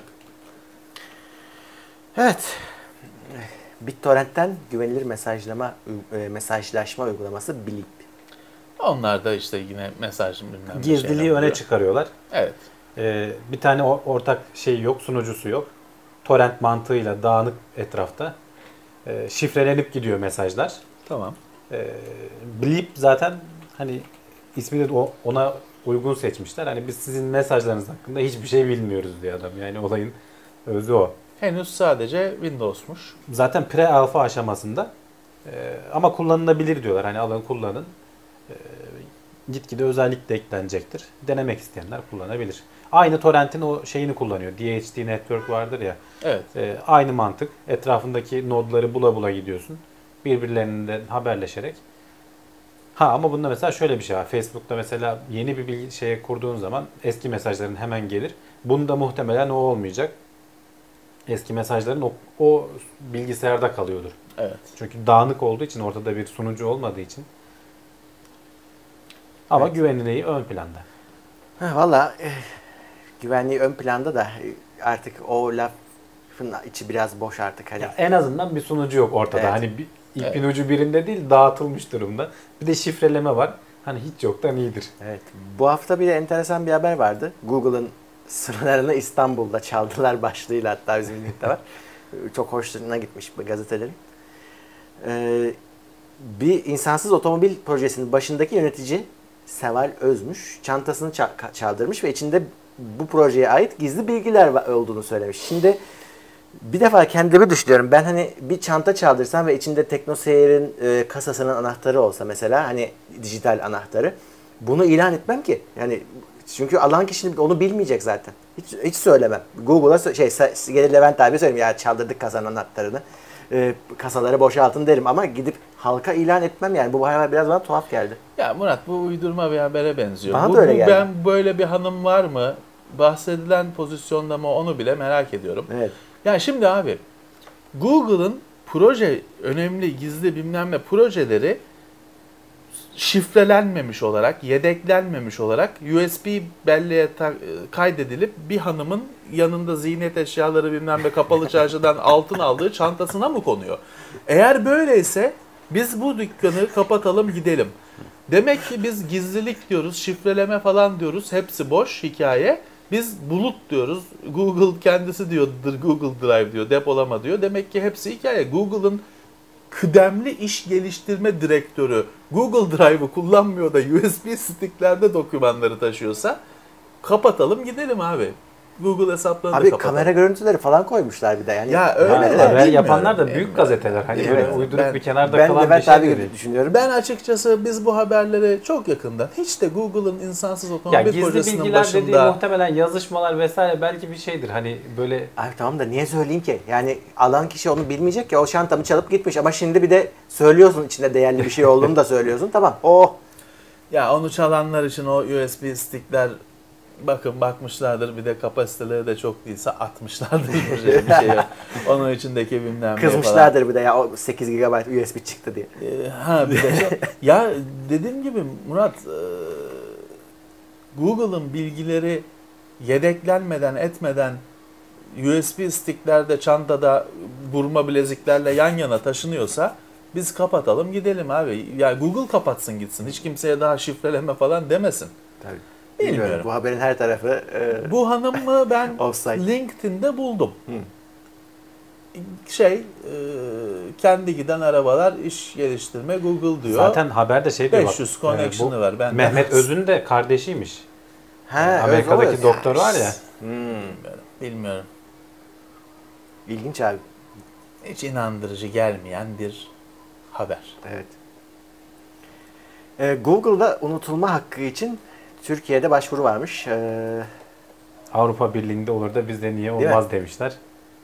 Evet. BitTorrent'ten güvenilir mesajlaşma uygulaması Blip. Onlar da işte yine mesaj bilmem ne Gizliliği şeyler öne oluyor. çıkarıyorlar. Evet. Bir tane ortak şey yok, sunucusu yok. Torrent mantığıyla dağınık etrafta. Şifrelenip gidiyor mesajlar. Tamam. Blip zaten hani ismini de ona uygun seçmişler. Hani biz sizin mesajlarınız hakkında hiçbir şey bilmiyoruz diyor adam. Yani olayın özü o. Henüz sadece Windows'muş. Zaten pre-alfa aşamasında ama kullanılabilir diyorlar. Hani alın kullanın. Gitgide özellik de eklenecektir. Denemek isteyenler kullanabilir. Aynı torrentin o şeyini kullanıyor. DHT Network vardır ya. Evet. Aynı mantık. Etrafındaki nodları bula bula gidiyorsun. Birbirlerinden haberleşerek. Ama bunda mesela şöyle bir şey var. Facebook'ta mesela yeni bir şeye kurduğun zaman eski mesajların hemen gelir. Bunda muhtemelen o olmayacak. Eski mesajların o bilgisayarda kalıyordur. Evet. Çünkü dağınık olduğu için, ortada bir sunucu olmadığı için. Ama Evet. güvenliği ön planda. Valla güvenliği ön planda da artık o lafın içi biraz boş artık. Hani. Ya en azından bir sunucu yok ortada. Evet. Hani ipin ucu birinde değil, dağıtılmış durumda. Bir de şifreleme var. Hani hiç yoktan iyidir. Evet. Bu hafta bir de enteresan bir haber vardı. Google'ın sınırlarını İstanbul'da çaldılar başlığıyla, hatta bizim linkte var. Çok hoşuna gitmiş bu gazetelerin. Bir insansız otomobil projesinin başındaki yönetici Seval Özmüş çantasını çaldırmış ve içinde bu projeye ait gizli bilgiler olduğunu söylemiş. Şimdi bir defa kendimi düşünüyorum. Ben hani bir çanta çaldırsam ve içinde TeknoSeyir'in kasasının anahtarı olsa mesela, hani dijital anahtarı, bunu ilan etmem ki. Yani çünkü alan kişinin onu bilmeyecek zaten. Hiç söylemem. Google'a gelir Levent abi söyleyeyim ya, çaldırdık kasanın anahtarını. Kasaları boşaltın derim ama gidip halka ilan etmem yani. Bu haber biraz bana tuhaf geldi. Ya Murat, bu uydurma bir habere benziyor. Bana da öyle geldi. Ben böyle bir hanım var mı? Bahsedilen pozisyonda mı, onu bile merak ediyorum. Evet. Ya şimdi abi, Google'ın önemli gizli bilmem ne projeleri şifrelenmemiş olarak, yedeklenmemiş olarak USB belleğe kaydedilip bir hanımın yanında ziynet eşyaları bilmem ne kapalı çarşıdan altın aldığı çantasına mı konuyor? Eğer böyleyse biz bu dükkanı kapatalım gidelim. Demek ki biz gizlilik diyoruz, şifreleme falan diyoruz. Hepsi boş hikaye. Biz bulut diyoruz. Google kendisi diyordur, Google Drive diyor, depolama diyor. Demek ki hepsi hikaye. Google'ın kıdemli iş geliştirme direktörü Google Drive'ı kullanmıyor da USB sticklerde dokümanları taşıyorsa kapatalım gidelim abi. Google hesaplarını da Abi kapatalım. kamera görüntüleri falan koymuşlar bir de. Yani Ya öyle Yani de haber bilmiyorum. yapanlar da büyük gazeteler. Hani böyle Evet. uydurup bir kenarda ben kalan bir Levent şey abi de gibi değil. düşünüyorum. Ben açıkçası biz bu haberleri çok yakından, hiç de Google'ın insansız Ya otomobil gizli projesinin bilgiler dediği başında muhtemelen yazışmalar vesaire, belki bir şeydir. Hani böyle Abi tamam da niye söyleyeyim ki? Yani alan kişi onu bilmeyecek ki, o çantamı çalıp gitmiş ama şimdi bir de söylüyorsun içinde değerli bir şey olduğunu da söylüyorsun. Tamam. ya onu çalanlar için o USB stickler bakmışlardır, bir de kapasiteleri de çok değilse atmışlardır buraya bir şey yok. Onun içindeki bilmem ne falan. Kızmışlardır bir de ya, o 8 GB USB çıktı diye. Bir de ya dediğim gibi Murat, Google'ın bilgileri yedeklenmeden etmeden USB sticklerde, çantada, burma bileziklerle yan yana taşınıyorsa biz kapatalım gidelim abi. Ya Google kapatsın gitsin. Hiç kimseye daha şifreleme falan demesin. Tabii. Bilmiyorum. Bu haberin her tarafı Bu hanımı ben offside. LinkedIn'de buldum. Kendi giden arabalar, iş geliştirme Google diyor. zaten haberde şey diyor. 500 connection'ı var. Ben Mehmet Öz'ün de kardeşiymiş. Amerika'daki evet. doktor var ya. bilmiyorum. İlginç abi. Hiç inandırıcı gelmeyen bir haber. Evet. Google'da unutulma hakkı için Türkiye'de başvuru varmış. Avrupa Birliği'nde olur da bizde niye Değil olmaz demişler.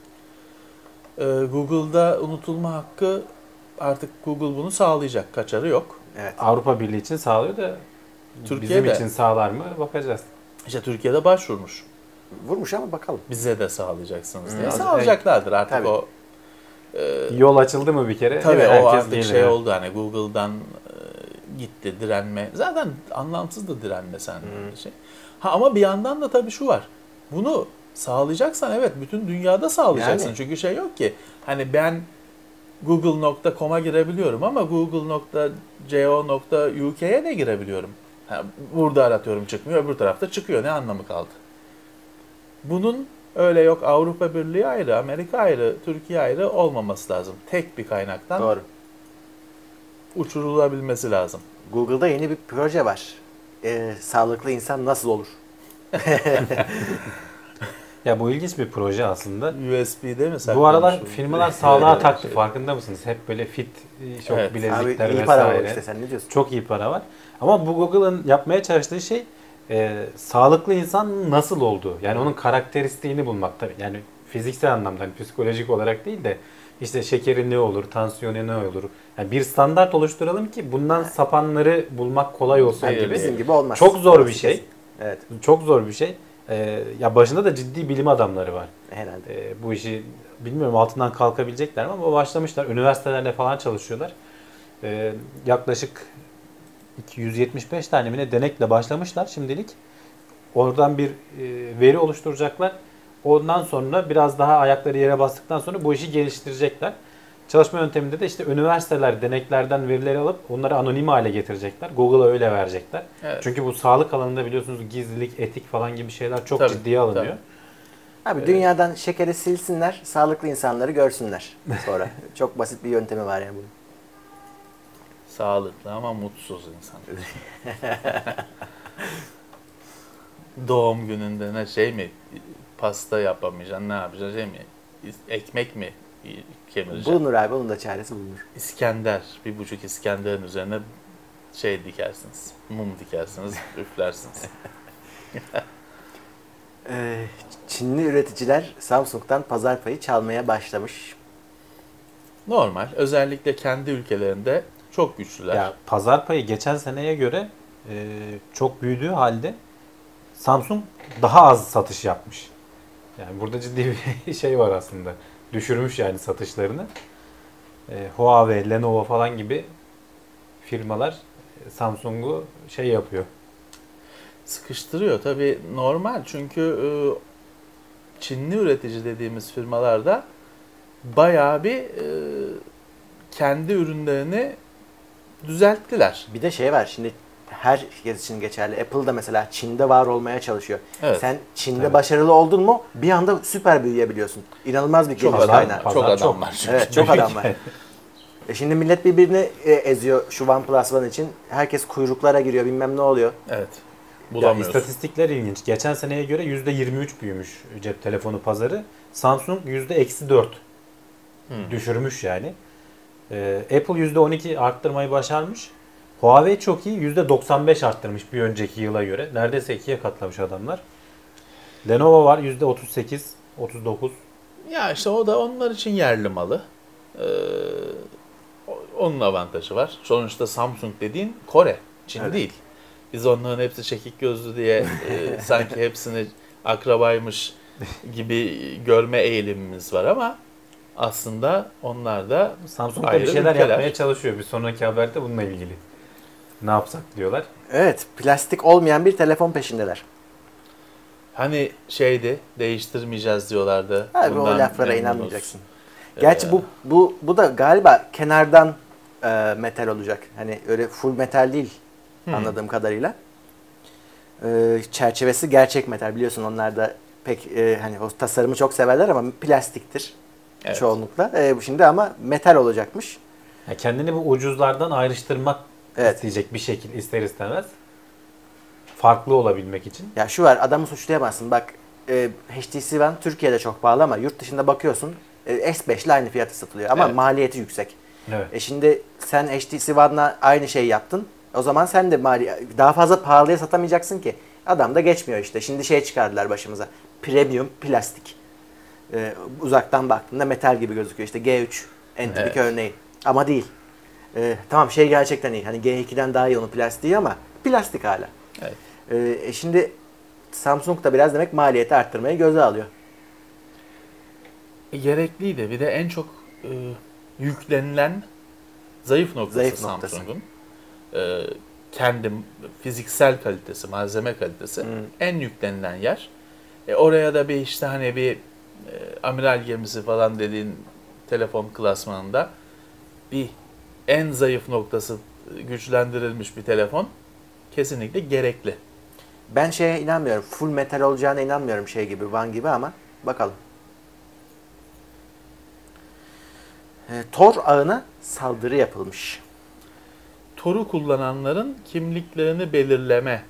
Google'da unutulma hakkı, artık Google bunu sağlayacak. Kaçarı yok. Evet. Avrupa Birliği için sağlıyor da Türkiye'de bizim için sağlar mı bakacağız. İşte Türkiye'de başvurmuş. vurmuş ama bakalım. Bize de sağlayacaksınız diye. Hmm. Sağlayacaklardır artık Tabii. o. Yol açıldı mı bir kere? Tabii o herkes artık gelir. şey oldu hani Google'dan gitti direnme. Zaten anlamsız da direnme sen şey. Ha ama bir yandan da tabii şu var. Bunu sağlayacaksan evet bütün dünyada sağlayacaksın. Yani. Çünkü şey yok ki. Hani ben google.com'a girebiliyorum ama google.co.uk'ye de girebiliyorum. Ha, burada aratıyorum çıkmıyor, öbür tarafta çıkıyor. Ne anlamı kaldı? Bunun öyle yok Avrupa Birliği ayrı, Amerika ayrı, Türkiye ayrı olmaması lazım. Tek bir kaynaktan Doğru. uçurulabilmesi lazım. Google'da yeni bir proje var. Sağlıklı insan nasıl olur? Ya bu ilginç bir proje aslında. USB'de mi Bu aralar saklamış? firmalar sağlığa taktı, farkında mısınız? Hep böyle fit, çok Evet. Abi bilezikler iyi para var vesaire. işte, sen ne diyorsun? Çok iyi para var. Ama bu Google'ın yapmaya çalıştığı şey sağlıklı insan nasıl olduğu. Yani onun karakteristiğini bulmak tabii. Yani fiziksel anlamda, hani psikolojik olarak değil de işte şekeri ne olur, tansiyonu ne olur. Yani bir standart oluşturalım ki bundan sapanları bulmak kolay olsun Yani gibi. bizim gibi olmaz. Çok zor bir şey. Evet, Çok zor bir şey. Ya başında da ciddi bilim adamları var. herhalde. Bu işi bilmiyorum altından kalkabilecekler mi ama başlamışlar. Üniversitelerle falan çalışıyorlar. Yaklaşık 275 tane mi ne denekle başlamışlar şimdilik. Oradan bir veri oluşturacaklar. Ondan sonra biraz daha ayakları yere bastıktan sonra bu işi geliştirecekler. Çalışma yönteminde de işte üniversiteler deneklerden verileri alıp onları anonim hale getirecekler. Google'a öyle verecekler. Evet. Çünkü bu sağlık alanında biliyorsunuz gizlilik, etik falan gibi şeyler çok Tabii, ciddiye alınıyor. Abi dünyadan şekeri silsinler, sağlıklı insanları görsünler sonra. Çok basit bir yöntemi var yani bunun. Sağlıklı ama mutsuz insan. Doğum gününde ne şey mi? Pasta yapamayacaksın, ne yapacaksın şey mi? Ekmek mi kemireceksin? Bulunur abi, bunun da çaresi bulunur. İskender, 1,5 İskender'in üzerine şey dikersiniz, mum dikersiniz, üflersiniz. Çinli üreticiler Samsung'dan pazar payı çalmaya başlamış. Normal, özellikle kendi ülkelerinde çok güçlüler. Ya pazar payı geçen seneye göre çok büyüdüğü halde Samsung daha az satış yapmış. Yani burada ciddi bir şey var aslında. Düşürmüş yani satışlarını. Huawei, Lenovo falan gibi firmalar Samsung'u şey yapıyor. Sıkıştırıyor tabii, normal çünkü Çinli üretici dediğimiz firmalarda bayağı bir kendi ürünlerini düzelttiler. Bir de şey var şimdi, her şirket için geçerli. Apple da mesela Çin'de var olmaya çalışıyor. Evet. Sen Çin'de Evet. başarılı oldun mu bir anda süper büyüyebiliyorsun. İnanılmaz bir Çok gelir adam, kaynağı. pazar çok adam çok. var çünkü. Evet, çok adam var. Şimdi millet birbirini eziyor şu OnePlus One için. Herkes kuyruklara giriyor, bilmem ne oluyor. Evet. Ya Bulamıyorsun. istatistikler ilginç. Geçen seneye göre %23 büyümüş cep telefonu pazarı. Samsung %-4 düşürmüş yani. Apple %12 arttırmayı başarmış. Huawei çok iyi. %95 arttırmış bir önceki yıla göre. Neredeyse 2'ye katlamış adamlar. Lenovo var %38, 39. Ya işte o da onlar için yerli malı. Onun avantajı var. Sonuçta Samsung dediğin Kore, Çin Evet. değil. Biz onların hepsi çekik gözlü diye sanki hepsini akrabaymış gibi görme eğilimimiz var ama aslında onlar da Samsung da ayrı bir şeyler ülkeler. yapmaya çalışıyor. Bir sonraki haberde bununla ilgili. Ne yapsak diyorlar. Evet, plastik olmayan bir telefon peşindeler. Hani şeydi, değiştirmeyeceğiz diyorlardı. Abi Bundan o laflara memnunuz. inanmayacaksın. Gerçi bu da galiba kenardan metal olacak. Hani öyle full metal değil anladığım kadarıyla. Çerçevesi gerçek metal, biliyorsun onlar da pek hani o tasarımı çok severler ama plastiktir Evet. çoğunlukla. Bu şimdi ama metal olacakmış. Ya kendini bu ucuzlardan ayrıştırmak Evet. isteyecek bir şekil ister istemez. Farklı olabilmek için. Ya şu var, adamı suçlayamazsın. Bak HTC One Türkiye'de çok pahalı ama yurt dışında bakıyorsun S5 ile aynı fiyatı satılıyor ama Evet. maliyeti yüksek. Evet. Şimdi sen HTC One'la aynı şeyi yaptın. O zaman sen de daha fazla pahalıya satamayacaksın ki. Adam da geçmiyor işte. Şimdi şey çıkardılar başımıza. Premium plastik. Uzaktan baktığında metal gibi gözüküyor. İşte G3 en tipik örneği. Ama değil. Tamam şey gerçekten iyi. Hani G2'den daha iyi onun plastiği ama plastik hala. Evet. Şimdi Samsung da biraz demek maliyeti arttırmayı göze alıyor. Gerekliydi. Bir de en çok yüklenilen zayıf noktası Samsung'un. Kendi fiziksel kalitesi, malzeme kalitesi en yüklenilen yer. Oraya da bir işte hani bir amiral gemisi falan dediğin telefon klasmanında bir en zayıf noktası güçlendirilmiş bir telefon kesinlikle gerekli. Ben şeye inanmıyorum. Full metal olacağına inanmıyorum şey gibi, One gibi ama bakalım. Tor ağına saldırı yapılmış. Tor'u kullananların kimliklerini belirleme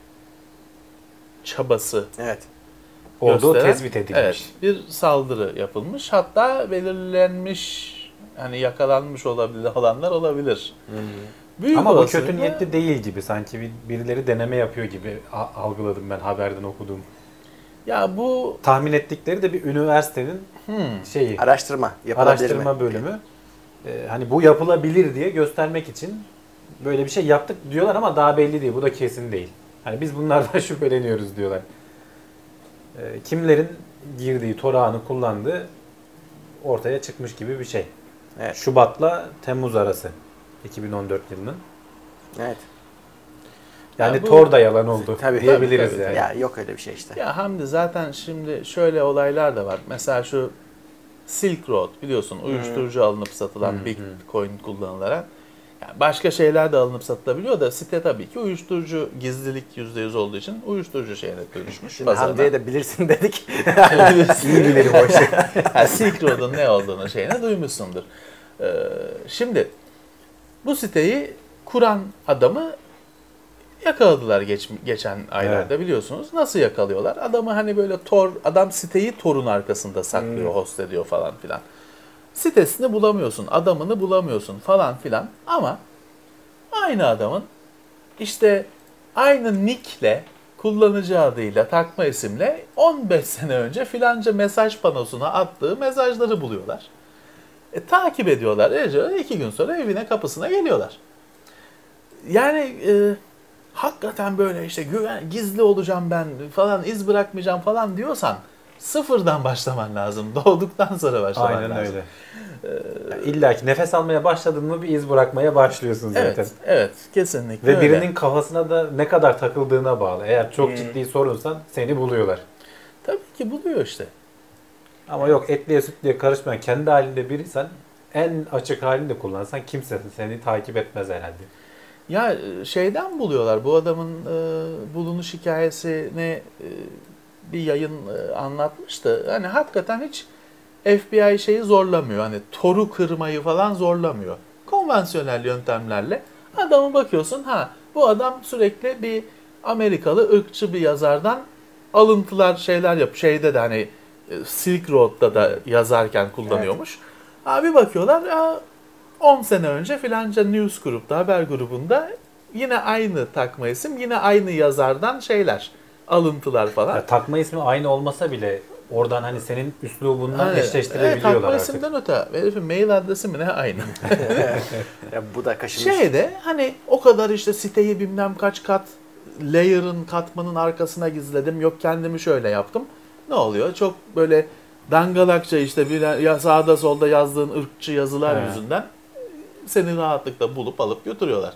çabası Evet. Olduğu gösteren, tespit edilmiş. evet, bir saldırı yapılmış. Hatta belirlenmiş, hani yakalanmış olanlar olabilir. Büyük Ama bu kötü olasılıkla- niyetli değil gibi. Sanki birileri deneme yapıyor gibi algıladım ben haberden okuduğum. Ya bu Tahmin ettikleri de bir üniversitenin şeyi, Araştırma yapılabilir araştırma mi? bölümü. Hani bu yapılabilir diye göstermek için böyle bir şey yaptık diyorlar ama daha belli değil. Bu da kesin değil. Hani biz bunlardan şüpheleniyoruz diyorlar. Kimlerin girdiği, Tor ağını kullandığı ortaya çıkmış gibi bir şey. Evet. Şubat'la Temmuz arası 2014 yılının. Evet. Yani Ya bu- Tor da yalan oldu Tabii. diyebiliriz Tabii. yani. Ya yok öyle bir şey işte. Ya Hamdi zaten şimdi şöyle olaylar da var. Mesela şu Silk Road biliyorsun uyuşturucu alınıp satılan Bitcoin kullanılarak. Yani başka şeyler de alınıp satılabiliyor da site tabii ki uyuşturucu gizlilik %100 olduğu için uyuşturucu şeyine dönüşmüş. Şimdi Hamdi'ye de bilirsin dedik. İyi bilirim o şey. Yani Silk Road'un ne olduğunu şeyine duymuşsundur. Şimdi bu siteyi kuran adamı yakaladılar geçen aylarda biliyorsunuz. Nasıl yakalıyorlar? Adamı hani böyle adam siteyi Tor'un arkasında saklıyor, host ediyor falan filan. Sitesini bulamıyorsun, adamını bulamıyorsun falan filan. Ama aynı adamın işte aynı nickle, kullanıcı adıyla, takma isimle 15 sene önce filanca mesaj panosuna attığı mesajları buluyorlar. Takip ediyorlar. 2 gün sonra evine kapısına geliyorlar. Yani hakikaten böyle işte gizli olacağım ben falan, iz bırakmayacağım falan diyorsan sıfırdan başlaman lazım. Doğduktan sonra başlaman Aynen lazım. öyle. İlla ki nefes almaya başladın mı bir iz bırakmaya başlıyorsun zaten. Evet, evet, kesinlikle Ve öyle. birinin kafasına da ne kadar takıldığına bağlı. Eğer çok ciddi sorunsan seni buluyorlar. Tabii ki buluyor işte. Ama yok etliye sütlüye karışmayan kendi halinde biriysen en açık halini de kullansan kimse seni takip etmez herhalde. Ya şeyden buluyorlar. Bu adamın bulunuş hikayesini bir yayın anlatmıştı. Hani hakikaten hiç FBI şeyi zorlamıyor. Hani Tor'u kırmayı falan zorlamıyor. Konvansiyonel yöntemlerle adamı bakıyorsun. Bu adam sürekli bir Amerikalı ırkçı bir yazardan alıntılar şeyler yapıyor. Şeyde de hani Silk Road'da da yazarken kullanıyormuş. Bir bakıyorlar 10 sene önce filanca news grupta, haber grubunda yine aynı takma isim, yine aynı yazardan şeyler, alıntılar falan. Ya, takma ismi aynı olmasa bile oradan hani senin üslubundan eşleştirebiliyorlar takma artık. isimden öte. Herifin mail adresi mi ne aynı. Ya bu da kaşınmış. Şeyde hani o kadar işte siteyi bilmem kaç kat layer'ın, katmanın arkasına gizledim. Yok kendimi şöyle yaptım. Ne oluyor? Çok böyle dangalakça işte bir sağda solda yazdığın ırkçı yazılar yüzünden seni rahatlıkla bulup alıp götürüyorlar.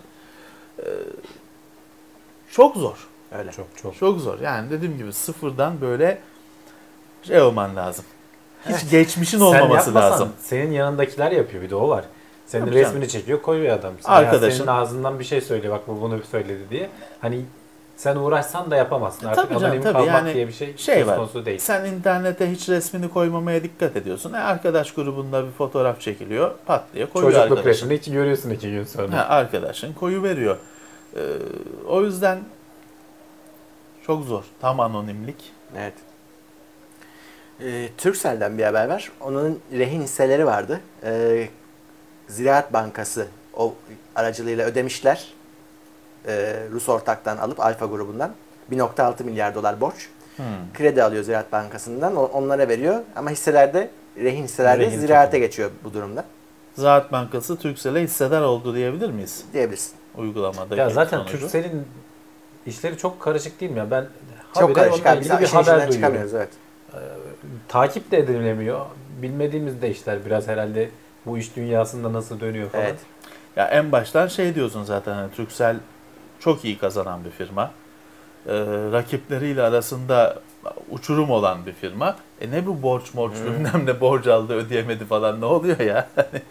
Çok zor. Öyle. Çok zor. Yani dediğim gibi sıfırdan böyle şey olman lazım. Hiç geçmişin olmaması Sen yapmasan, lazım. senin yanındakiler yapıyor, bir de o var. Senin Tabii resmini çekiyor, koyuyor adam. Arkadaşın. Senin ağzından bir şey söylüyor, bak bu bunu söyledi diye. Hani sen uğraşsan da yapamazsın. Artık Tabii canım, anonim tabii. kalmak Yani diye bir şey söz var. konusu değil. Sen internete hiç resmini koymamaya dikkat ediyorsun. Arkadaş grubunda bir fotoğraf çekiliyor. Pat diye koyuyor Çocukluk arkadaşın. resmini hiç görüyorsun 2 gün sonra. Arkadaşın koyuveriyor. O yüzden çok zor. Tam anonimlik. Evet. Turkcell'den bir haber var. Onun rehin hisseleri vardı. Ziraat Bankası o aracılığıyla ödemişler. Rus ortaktan alıp Alfa grubundan 1.6 milyar dolar borç. Kredi alıyor Ziraat Bankası'ndan. Onlara veriyor. Ama hisselerde, rehin hisselerde Rehin ziraate geçiyor bu durumda. Ziraat Bankası Turkcell'e hissedar oldu diyebilir miyiz? Diyebilirsin. Uygulamada. Ya zaten Turkcell'in işleri çok karışık değil mi ya? Ben Çok karışık. onunla Biz ilgili bir işin haber içinden duyuyorum. çıkamıyoruz. Evet. Takip de edilemiyor. Bilmediğimiz de işler biraz herhalde bu iş dünyasında nasıl dönüyor falan. Evet. Ya en baştan şey diyorsun zaten, hani Turkcell çok iyi kazanan bir firma. Rakipleriyle arasında uçurum olan bir firma. Ne bu borç bilmem ne borç aldı ödeyemedi falan, ne oluyor ya?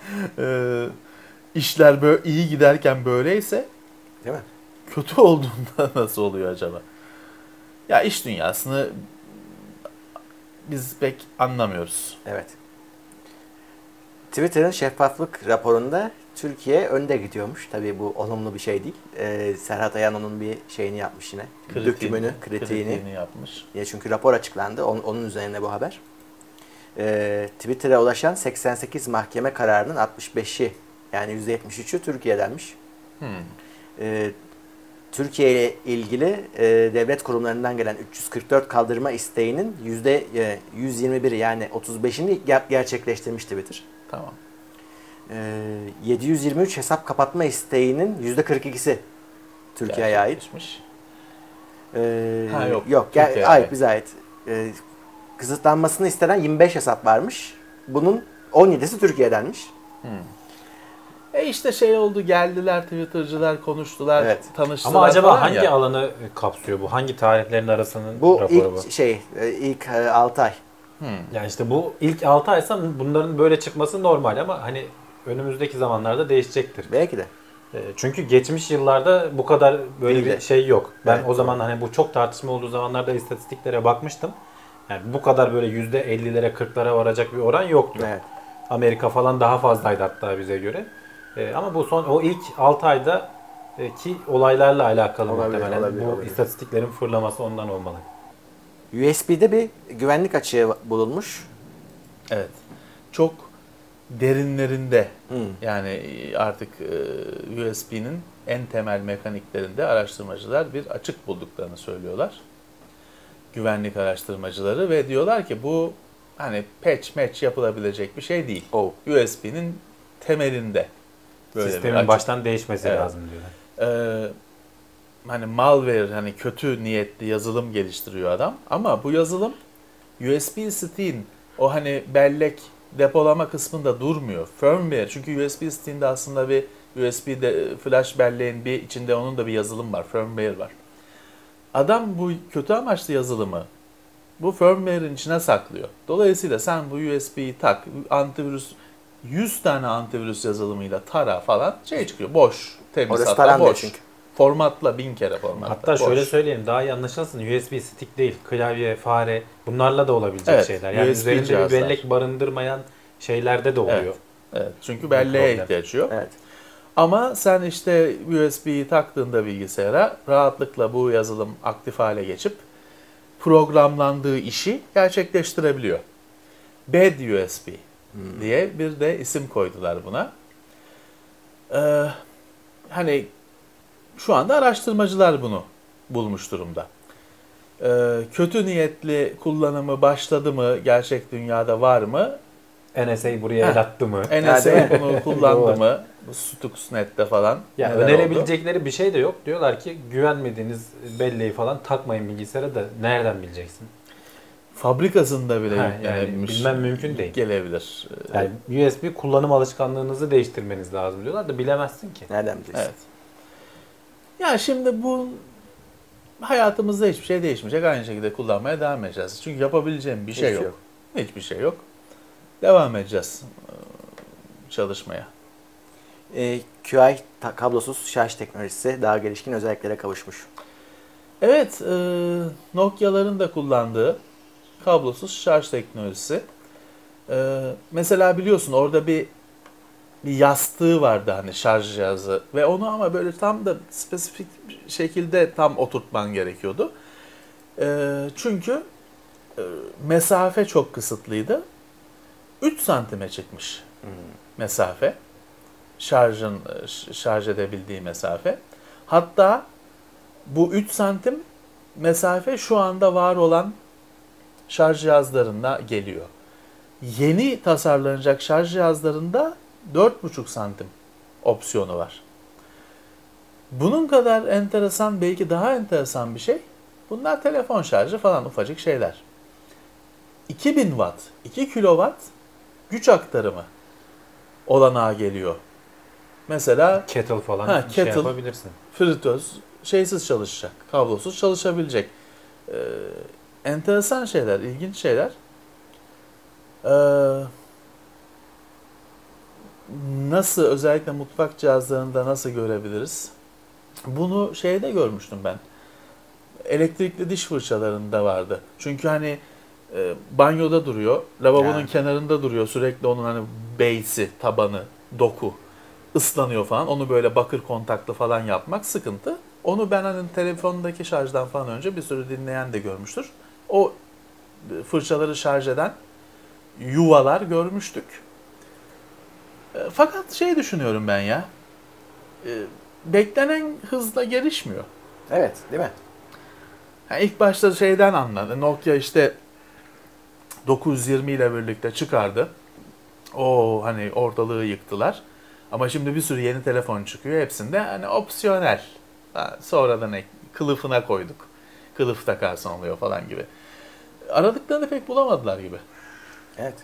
İşler böyle iyi giderken böyleyse Değil mi? kötü olduğunda nasıl oluyor acaba? Ya iş dünyasını biz pek anlamıyoruz. Evet. Twitter'ın şeffaflık raporunda Türkiye önde gidiyormuş. Tabii bu olumlu bir şey değil. Serhat Ayan onun bir şeyini yapmış yine. Dökümünü, kritiğini yapmış. Ya çünkü rapor açıklandı. Onun üzerine bu haber. Twitter'a ulaşan 88 mahkeme kararının 65'i, yani %73'ü Türkiye'denmiş. Türkiye ile ilgili devlet kurumlarından gelen 344 kaldırma isteğinin %121'i, yani 35'ini gerçekleştirmiş Twitter. Tamam. 723 hesap kapatma isteğinin %42'si Türkiye'ye ait. Yok. Ait, bize ait. Kısıtlanmasını istenen 25 hesap varmış. Bunun 17'si Türkiye'denmiş. İşte şey oldu, geldiler Twitter'cılar, konuştular, Evet. tanıştılar. Ama acaba falan hangi ya. alanı kapsıyor bu? Hangi tarihlerin arasının Bu raporu ilk 6 ay. Yani işte bu ilk 6 aysa bunların böyle çıkması normal ama hani önümüzdeki zamanlarda değişecektir. Belki de. Çünkü geçmiş yıllarda bu kadar böyle Değil de. bir şey yok. Ben Evet, o zaman hani bu çok tartışma olduğu zamanlarda istatistiklere bakmıştım. Yani bu kadar böyle %50'lere 40'lara varacak bir oran yoktu. Evet. Amerika falan daha fazlaydı hatta bize göre. Ama bu o ilk 6 ayda ki olaylarla alakalı muhtemelen. Bu istatistiklerin fırlaması ondan olmalı. USB'de bir güvenlik açığı bulunmuş. Evet. Çok derinlerinde, yani artık USB'nin en temel mekaniklerinde araştırmacılar bir açık bulduklarını söylüyorlar. Güvenlik araştırmacıları ve diyorlar ki bu hani patch yapılabilecek bir şey değil. USB'nin temelinde böyle sistemin bir açık. baştan değişmesi lazım diyorlar. Hani malware, hani kötü niyetli yazılım geliştiriyor adam, ama bu yazılım USB stick'in o hani bellek depolama kısmında durmuyor. Firmware, çünkü USB stick'inde aslında bir USB flash belleğin bir içinde onun da bir yazılım var, firmware var. Adam bu kötü amaçlı yazılımı bu firmware'in içine saklıyor. Dolayısıyla sen bu USB'yi tak, antivirüs 100 tane antivirüs yazılımıyla tara falan çıkıyor. Boş, temiz, Orası hatta boş. çünkü. Formatla 1000 kere formatla. Hatta şöyle söyleyeyim, daha iyi anlaşılsın, USB stick değil, klavye, fare, bunlarla da olabilecek şeyler. Yani USB üzerinde cihazlar. bir bellek barındırmayan şeylerde de oluyor. Evet. Çünkü belleğe ihtiyaç yok. Evet. Ama sen işte USB'yi taktığında bilgisayara rahatlıkla bu yazılım aktif hale geçip programlandığı işi gerçekleştirebiliyor. Bad USB diye bir de isim koydular buna. Hani şu anda araştırmacılar bunu bulmuş durumda. Kötü niyetli kullanımı başladı mı? Gerçek dünyada var mı? NSA buraya el attı mı? NSA bunu kullandı mı? Bu Stuxnet'te falan. Ya önerebilecekleri bir şey de yok. Diyorlar ki güvenmediğiniz belleği falan takmayın bilgisayara, da nereden bileceksin? Fabrikasında bile yani bilmem mümkün değil. Gelebilir. Yani USB kullanım alışkanlığınızı değiştirmeniz lazım diyorlar da bilemezsin ki. Nereden bileceksin? Evet. Ya şimdi bu hayatımızda hiçbir şey değişmeyecek. Aynı şekilde kullanmaya devam edeceğiz. Çünkü yapabileceğim bir şey yok. Hiçbir şey yok. Devam edeceğiz çalışmaya. QI kablosuz şarj teknolojisi daha gelişkin özelliklere kavuşmuş. Evet, Nokia'ların da kullandığı kablosuz şarj teknolojisi. Mesela biliyorsun orada bir yastığı vardı hani, şarj cihazı, ve onu ama böyle tam da spesifik şekilde tam oturtman gerekiyordu. Çünkü mesafe çok kısıtlıydı. 3 santime çıkmış mesafe. Şarj edebildiği mesafe. Hatta bu 3 santim mesafe şu anda var olan şarj cihazlarına geliyor. Yeni tasarlanacak şarj cihazlarında 4,5 santim opsiyonu var. Bunun kadar enteresan, belki daha enteresan bir şey, Bunlar telefon şarjı falan ufacık şeyler. 2000 watt, 2 kilowatt güç aktarımı olanağı geliyor. Mesela Kettle falan kettle, yapabilirsin. fritöz şeysiz çalışacak, kablosuz çalışabilecek. Enteresan şeyler, ilginç şeyler. Nasıl, özellikle mutfak cihazlarında nasıl görebiliriz? Bunu şeyde görmüştüm ben. Elektrikli diş fırçalarında vardı. Çünkü hani banyoda duruyor, lavabonun kenarında duruyor. Sürekli onun hani base'i, tabanı, doku ıslanıyor falan. Onu böyle bakır kontaklı falan yapmak sıkıntı. Onu ben hani telefondaki şarjdan falan önce bir sürü dinleyen de görmüştür. O fırçaları şarj eden yuvalar görmüştük. Fakat şey düşünüyorum ben ya. Beklenen hızla gelişmiyor. Evet, değil mi? Yani ilk başta şeyden anladı. Nokia işte 920 ile birlikte çıkardı. O hani ortalığı yıktılar. Ama şimdi bir sürü yeni telefon çıkıyor. Hepsinde hani opsiyonel. Sonradan kılıfına koyduk. Kılıf takarsan oluyor falan gibi. Aradıklarını pek bulamadılar gibi. Evet.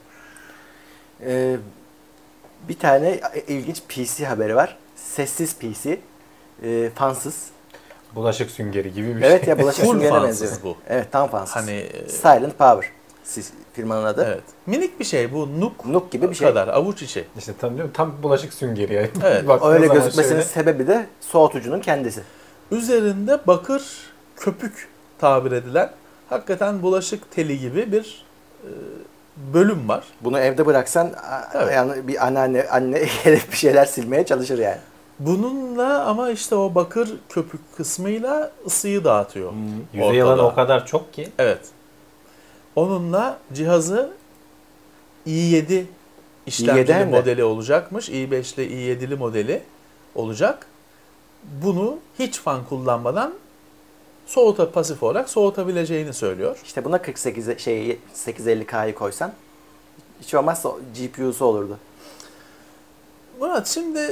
Bir tane ilginç PC haberi var. Sessiz PC. Fansız. Bulaşık süngeri gibi bir şey. Evet ya, bulaşık Full süngerine fansız benziyor. bu. Evet, tam fansız. Hani Silent Power firmanın adı. evet. Minik bir şey bu. Nook gibi bir şey. Kadar avuç içi. İşte tam bulaşık süngeri yani. Evet, Baktığın Öyle zaman gözükmesinin şöyle- sebebi de soğutucunun kendisi. Üzerinde bakır köpük tabir edilen hakikaten bulaşık teli gibi bir bölüm var. Bunu evde bıraksan Evet. yani bir anne gelip bir şeyler silmeye çalışır yani. Bununla ama işte o bakır köpük kısmıyla ısıyı dağıtıyor. Yüzey alanı ortada. o kadar çok ki. Evet. Onunla cihazı i7 işlemcili i7 hem de. modeli olacakmış. i5'li i7'li modeli olacak. Bunu hiç fan kullanmadan pasif olarak soğutabileceğini söylüyor. İşte buna 850K'yı koysan hiç olmazsa GPU'su olurdu. Murat şimdi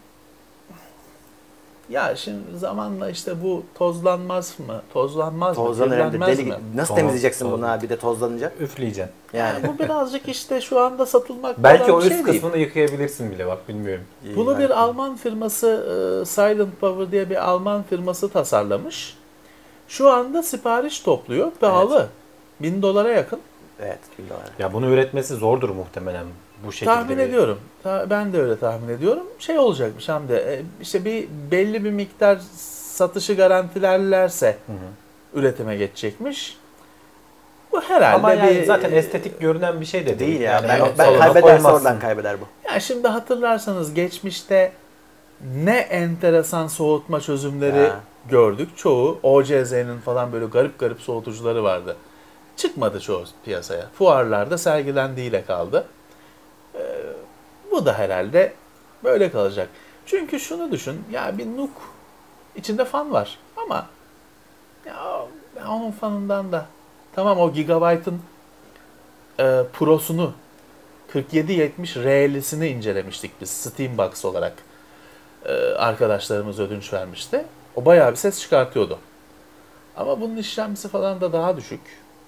şimdi zamanla işte bu tozlanmaz mı? Tozlanmaz mı? Tozlanır hem de Kirlenmez deli. mi? Nasıl Toz- temizleyeceksin toz- bunu abi, bir de tozlanınca? Üfleyeceksin. Yani Bu birazcık işte şu anda satılmak Belki o bir üst şey değil. kısmını yıkayabilirsin bile bak bilmiyorum. Bunu bir Alman firması, Silent Power diye bir Alman firması tasarlamış. Şu anda sipariş topluyor. Pahalı. $1000'a yakın. Evet, $1000. Ya bunu üretmesi zordur muhtemelen bu şekilde. Tahmin ediyorum. Ben de öyle tahmin ediyorum. Şey olacakmış Hamdi. İşte belli bir miktar satışı garantilerlerse üretime geçecekmiş. Bu herhalde Ama yani bir zaten estetik görünen bir şey de değil. Değil ya. Yani Ben salona kaybederse koymazsın. oradan kaybeder bu. Yani şimdi hatırlarsanız geçmişte ne enteresan soğutma çözümleri Ya. gördük. Çoğu OCZ'nin falan böyle garip garip soğutucuları vardı. Çıkmadı çoğu piyasaya. Fuarlarda sergilendiğiyle kaldı. Bu da herhalde böyle kalacak. Çünkü şunu düşün. Ya bir Nook içinde fan var ama ya ben onun fanından da tamam o Gigabyte'ın Pro'sunu 4770R'lisini incelemiştik biz Steambox olarak. Arkadaşlarımız ödünç vermişti. O bayağı bir ses çıkartıyordu. Ama bunun işlemcisi falan da daha düşük.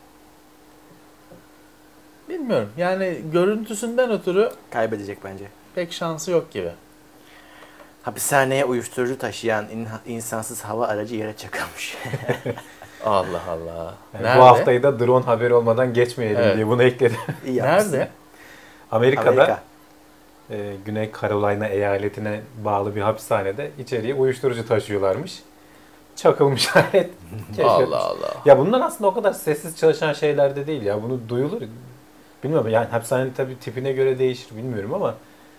Bilmiyorum. Yani görüntüsünden ötürü Kaybedecek bence. pek şansı yok gibi. Hapishaneye uyuşturucu taşıyan insansız hava aracı yere çakılmış. Allah Allah. Yani Nerede? bu haftayı da drone haberi olmadan geçmeyelim Evet. diye bunu ekledim. İyi yapmışsın. Nerede? Amerika'da Amerika. Güney Carolina eyaletine bağlı bir hapishanede içeriye uyuşturucu taşıyorlarmış. Çakılmış alet. Allah Allah. Ya bunlar aslında o kadar sessiz çalışan şeyler de değil ya. Bunu duyulur. Bilmiyorum yani hapishanenin tabii tipine göre değişir bilmiyorum ama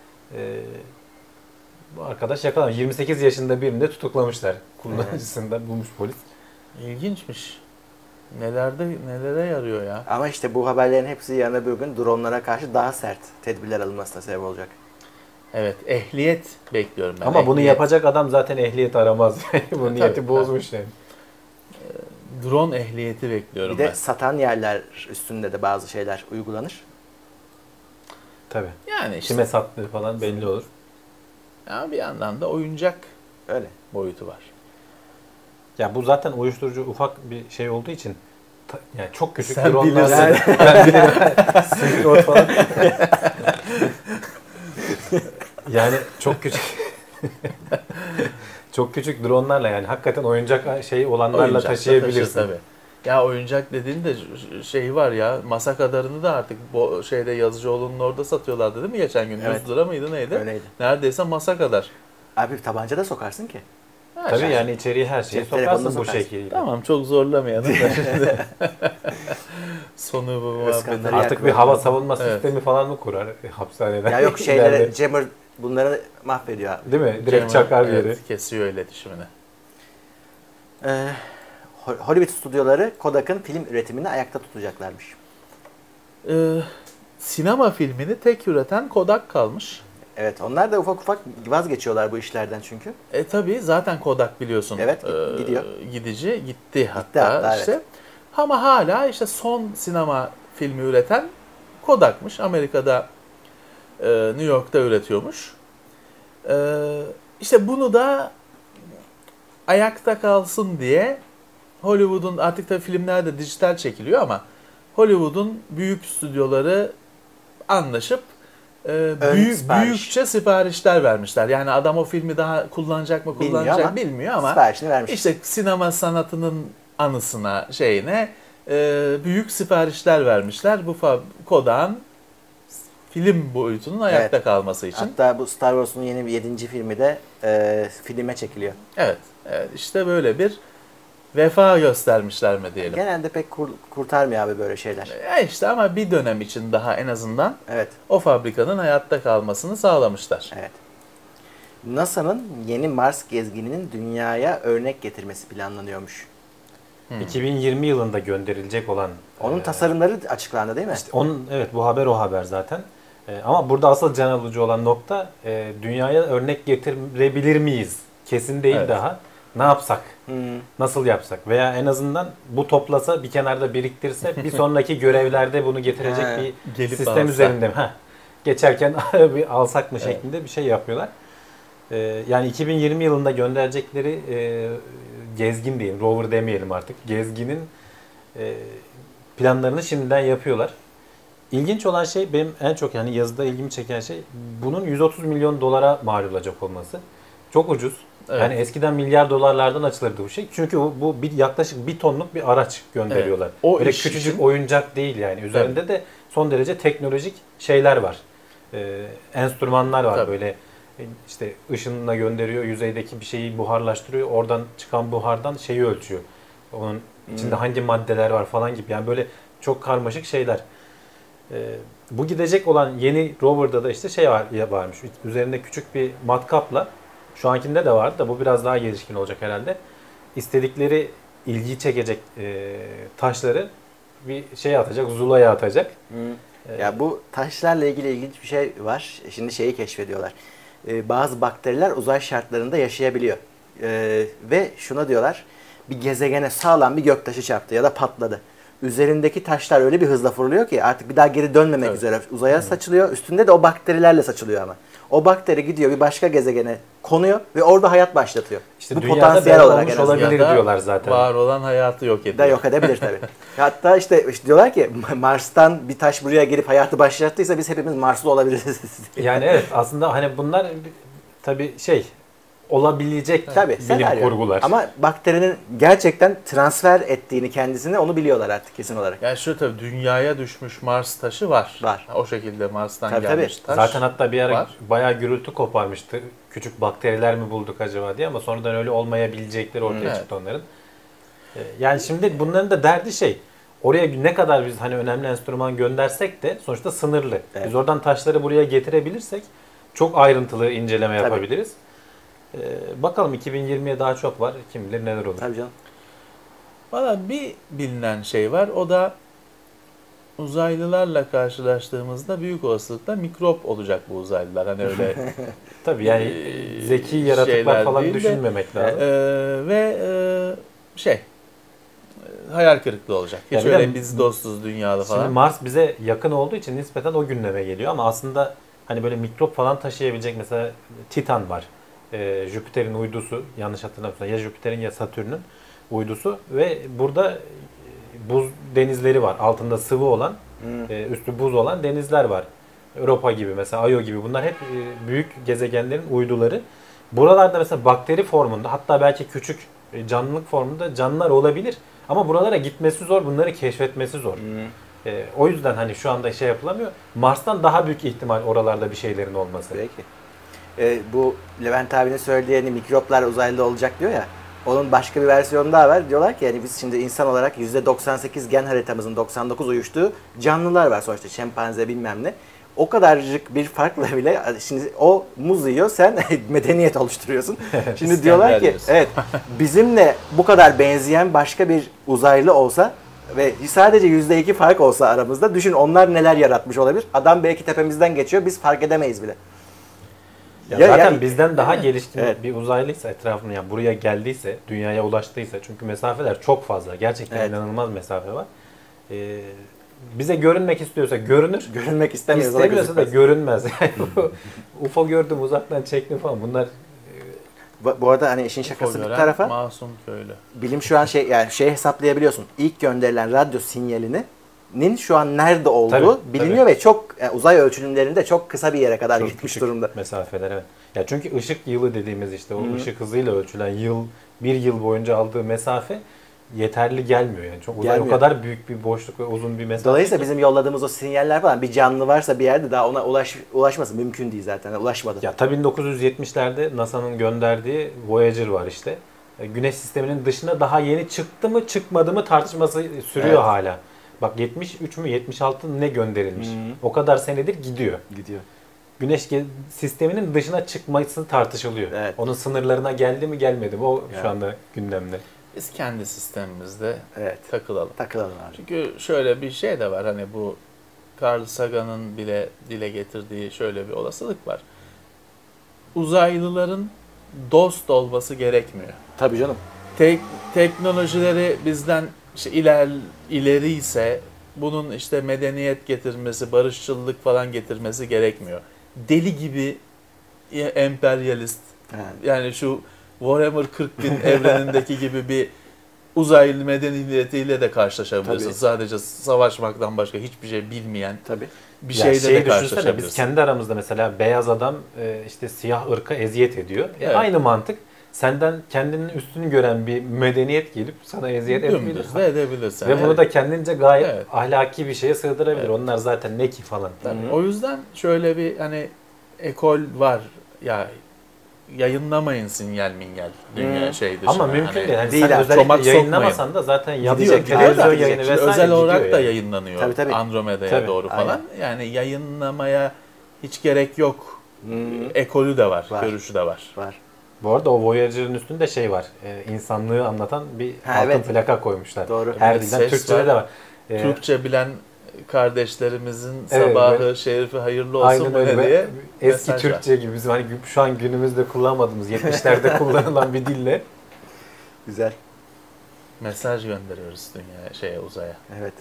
bu arkadaş yakalanmış. 28 yaşında birini de tutuklamışlar. Kullanıcısında bulmuş polis. İlginçmiş. Nelere yarıyor ya? Ama işte bu haberlerin hepsi yarın öbür gün dronlara karşı daha sert tedbirler alınmasına sebep olacak. Evet, ehliyet bekliyorum ben. Ama bunu Ehliyet. yapacak adam zaten ehliyet aramaz. Bu niyeti Tabii, bozmuş yani. Drone ehliyeti bekliyorum Bir de ben. satan yerler üstünde de bazı şeyler uygulanır. Tabii. Yani işte Kime sattığı falan belli olur. ama bir yandan da oyuncak Öyle. boyutu var. Ya bu zaten uyuşturucu ufak bir şey olduğu için yani çok küçük Sen dronlarla bilirsin. ben bilirim. Silk Road falan. Yani çok küçük çok küçük dronlarla yani hakikaten oyuncak şey olanlarla Oyuncak da taşıyabilirsin. tabii. Ya oyuncak dediğin de şey var ya, masa kadarını da artık bu şeyde Yazıcıoğlu'nun orada satıyorlardı değil mi geçen gün? Evet. 100 lira mıydı neydi? Öyleydi. Neredeyse masa kadar. Abi tabanca da sokarsın ki. Ha, Tabii şey- yani içeriye her şeyi Cep telefonunu sokarsın bu sokarsın. şekilde. Tamam, çok zorlamayalım da şimdi. Sonu bu Özkanları muhabbeti. Artık bir hava savunma Evet. sistemi falan mı kurar hapishaneden? Ya yok İleride. şeyleri, jammer bunları mahvediyor abi. Değil mi? Direkt çakar bir yeri. Evet, kesiyor iletişimini. Hollywood stüdyoları Kodak'ın film üretimini ayakta tutacaklarmış. Sinema filmini tek üreten Kodak kalmış. Evet, onlar da ufak ufak vazgeçiyorlar bu işlerden çünkü. Tabii zaten Kodak biliyorsun. Evet, gidiyor. Gitti hatta, hatta, işte. evet. Ama hala işte son sinema filmi üreten Kodak'mış. Amerika'da New York'ta üretiyormuş. İşte bunu da ayakta kalsın diye Hollywood'un, artık tabii filmler de dijital çekiliyor ama Hollywood'un büyük stüdyoları anlaşıp sipariş. büyükçe siparişler vermişler. Yani adam o filmi daha kullanacak mı bilmiyor ama siparişini vermiş. işte sinema sanatının anısına şeyine büyük siparişler vermişler. Bu Kodak'ın film boyutunun ayakta kalması için. Hatta bu Star Wars'un yeni bir 7. filmi de filme çekiliyor. Evet, işte böyle bir vefa göstermişler mi diyelim. Genelde pek kurtarmıyor abi böyle şeyler. İşte ama bir dönem için daha en azından Evet. o fabrikanın hayatta kalmasını sağlamışlar. Evet. NASA'nın yeni Mars gezgininin dünyaya örnek getirmesi planlanıyormuş. 2020 yılında gönderilecek olan Onun tasarımları açıklandı değil mi? İşte evet bu haber o haber zaten. Ama burada asıl can alıcı olan nokta dünyaya örnek getirebilir miyiz? Kesin değil Evet. daha. Ne yapsak? Nasıl yapsak? Veya en azından bu toplasa bir kenarda biriktirse bir sonraki görevlerde bunu getirecek bir Gelip sistem alsa. üzerinde mi? Geçerken bir alsak mı şeklinde bir şey yapıyorlar. Yani 2020 yılında gönderecekleri gezgin diyeyim, rover demeyelim artık. Gezginin planlarını şimdiden yapıyorlar. İlginç olan şey benim en çok yani yazıda ilgimi çeken şey bunun 130 milyon dolara mal olacak olması. Çok ucuz. Evet. Yani eskiden milyar dolarlardan açılırdı bu şey. Çünkü bu yaklaşık 1 tonluk bir araç gönderiyorlar. Evet. O Böyle iş küçücük için- oyuncak değil yani. Üzerinde de son derece teknolojik şeyler var. Enstrümanlar var Tabii. böyle işte ışınla gönderiyor, yüzeydeki bir şeyi buharlaştırıyor. Oradan çıkan buhardan şeyi ölçüyor. Onun içinde hangi maddeler var falan gibi. Yani böyle çok karmaşık şeyler. Bu gidecek olan yeni rover'da da işte şey varmış. Üzerinde küçük bir matkapla şu ankinde de var da bu biraz daha gelişkin olacak herhalde. İstedikleri ilgi çekecek taşları bir şey atacak, zulaya atacak. Ya bu taşlarla ilgili ilginç bir şey var. Şimdi şeyi keşfediyorlar. Bazı bakteriler uzay şartlarında yaşayabiliyor. Ve şuna diyorlar. Bir gezegene sağlam bir göktaşı çarptı ya da patladı. Üzerindeki taşlar öyle bir hızla fırlıyor ki artık bir daha geri dönmemek Evet. üzere uzaya saçılıyor. Üstünde de o bakterilerle saçılıyor ama. O bakteri gidiyor bir başka gezegene konuyor ve orada hayat başlatıyor. İşte bu dünyada potansiyel böyle olarak olmuş en azından. olabilir Ya da diyorlar zaten. Var olan hayatı yok ediyor. Da yok edebilir tabii. Hatta işte diyorlar ki Mars'tan bir taş buraya gelip hayatı başlattıysa biz hepimiz Marslı olabiliriz. Yani evet aslında hani bunlar tabii şey olabilecek Tabii bilim senaryo. kurgular. Ama bakterinin gerçekten transfer ettiğini kendisine onu biliyorlar artık kesin olarak. Yani şu tabii dünyaya düşmüş Mars taşı var. Var. O şekilde Mars'tan Tabii, gelmiş tabii. taş. Zaten hatta bir ara var. bayağı gürültü koparmıştı. Küçük bakteriler mi bulduk acaba diye ama sonradan öyle olmayabilecekleri ortaya Evet. çıktı onların. Yani şimdi bunların da derdi şey. Oraya ne kadar biz hani önemli enstrüman göndersek de sonuçta sınırlı. Evet. Biz oradan taşları buraya getirebilirsek çok ayrıntılı inceleme Tabii. yapabiliriz. Bakalım 2020'ye daha çok var. Kim bilir neler olur. Tabii canım. Valla bir bilinen şey var. O da uzaylılarla karşılaştığımızda büyük olasılıkla mikrop olacak bu uzaylılar. Hani öyle Tabii yani zeki yaratıklar şeyler falan değil de, düşünmemek lazım. hayal kırıklığı olacak. Hiç Ya bir de öyle biz dostuz dünyalı Şimdi falan. Mars bize yakın olduğu için nispeten o gündeme geliyor ama aslında hani böyle mikrop falan taşıyabilecek mesela Titan var. Jüpiter'in uydusu yanlış hatırlamıyorsam ya Jüpiter'in ya Satürn'ün. uydusu ve burada buz denizleri var. Altında sıvı olan, üstü buz olan denizler var. Europa gibi mesela, Io gibi, bunlar hep büyük gezegenlerin uyduları. Buralarda mesela bakteri formunda, hatta belki küçük canlılık formunda canlılar olabilir. Ama buralara gitmesi zor, bunları keşfetmesi zor. O yüzden hani şu anda şey yapılamıyor. Mars'tan daha büyük ihtimal oralarda bir şeylerin olması. Peki. Bu Levent abinin söylediği hani mikroplar uzaylıda olacak diyor ya. Onun başka bir versiyonu daha var. Diyorlar ki yani biz şimdi insan olarak %98 gen haritamızın 99 uyuştuğu canlılar var sonuçta. Şempanze bilmem ne. O kadarcık bir farkla bile şimdi o muz yiyor, sen medeniyet oluşturuyorsun. Şimdi diyorlar ki evet, bizimle bu kadar benzeyen başka bir uzaylı olsa ve sadece %2 fark olsa aramızda, düşün onlar neler yaratmış olabilir. Adam belki tepemizden geçiyor, biz fark edemeyiz bile. Ya zaten bizden daha gelişkin bir uzaylıysa etrafına, yani buraya geldiyse, dünyaya ulaştıysa, çünkü mesafeler çok fazla. Gerçekten inanılmaz mesafe var. Bize görünmek istiyorsa görünür. Görünmek istemiyorsa da görünmez. Yani UFO gördüm, uzaktan çektim falan. Bunlar bu arada hani işin şakası bir tarafa. Masum köylü. Bilim şu an şey hesaplayabiliyorsun. İlk gönderilen radyo sinyalinin şu an nerede olduğu biliniyor ve çok uzay ölçümlerinde çok kısa bir yere kadar çok gitmiş durumda. Mesafeler, evet. Ya çünkü ışık yılı dediğimiz işte o ışık hızıyla ölçülen bir yıl boyunca aldığı mesafe yeterli gelmiyor yani. Çok uzay o kadar büyük bir boşluk ve uzun bir mesafe. Dolayısıyla bizim yolladığımız o sinyaller falan, bir canlı varsa bir yerde daha ona ulaşması mümkün değil zaten. Ulaşmadı. Ya tabii 1970'lerde NASA'nın gönderdiği Voyager var işte. Güneş sisteminin dışına daha yeni çıktı mı çıkmadı mı tartışması sürüyor hala. Bak 73 mü 76 ne gönderilmiş. O kadar senedir gidiyor. Güneş sisteminin dışına çıkması tartışılıyor. Evet. Onun sınırlarına geldi mi gelmedi mi o şu anda gündemde. Biz kendi sistemimizde takılalım. Takılalım abi. Çünkü şöyle bir şey de var, hani bu Carl Sagan'ın bile dile getirdiği şöyle bir olasılık var. Uzaylıların dost olması gerekmiyor. Tabii canım. Teknolojileri bizden işte ileri ise bunun işte medeniyet getirmesi, barışçılık falan getirmesi gerekmiyor. Deli gibi emperyalist, yani şu Warhammer 40.000 evrenindeki gibi bir uzaylı medeniyetiyle de karşılaşabilirsin. Tabii. Sadece savaşmaktan başka hiçbir şey bilmeyen bir şeyle de karşılaşabilirsin. Biz kendi aramızda mesela beyaz adam işte siyah ırka eziyet ediyor. Aynı mantık. Senden kendinin üstünü gören bir medeniyet gelip sana eziyet edebilir. Ve bunu da kendince gayet ahlaki bir şeye sığdırabilir. Onlar zaten ne ki falan. O yüzden şöyle bir hani ekol var ya, yayınlamayın sinyal dünya şey dışında. Ama mümkün değil. Yani sen özellikle yayınlamasan da zaten yapacak televizyon yayını vesaire özel olarak da yani. Yayınlanıyor. Tabii. Andromeda'ya doğru falan. Yani yayınlamaya hiç gerek yok. Ekolü de var. Görüşü de var. Bu arada o Voyager'ın üstünde şey var. İnsanlığı anlatan bir altın plaka koymuşlar. Doğru. Her dilden Türkçe'de de var. Türkçe bilen kardeşlerimizin sabahı, şerifi hayırlı olsun mu diye. Eski Türkçe gibi bizim hani şu an günümüzde kullanmadığımız 70'lerde kullanılan bir dille. Güzel. Mesaj gönderiyoruz dünyaya, uzaya. Evet.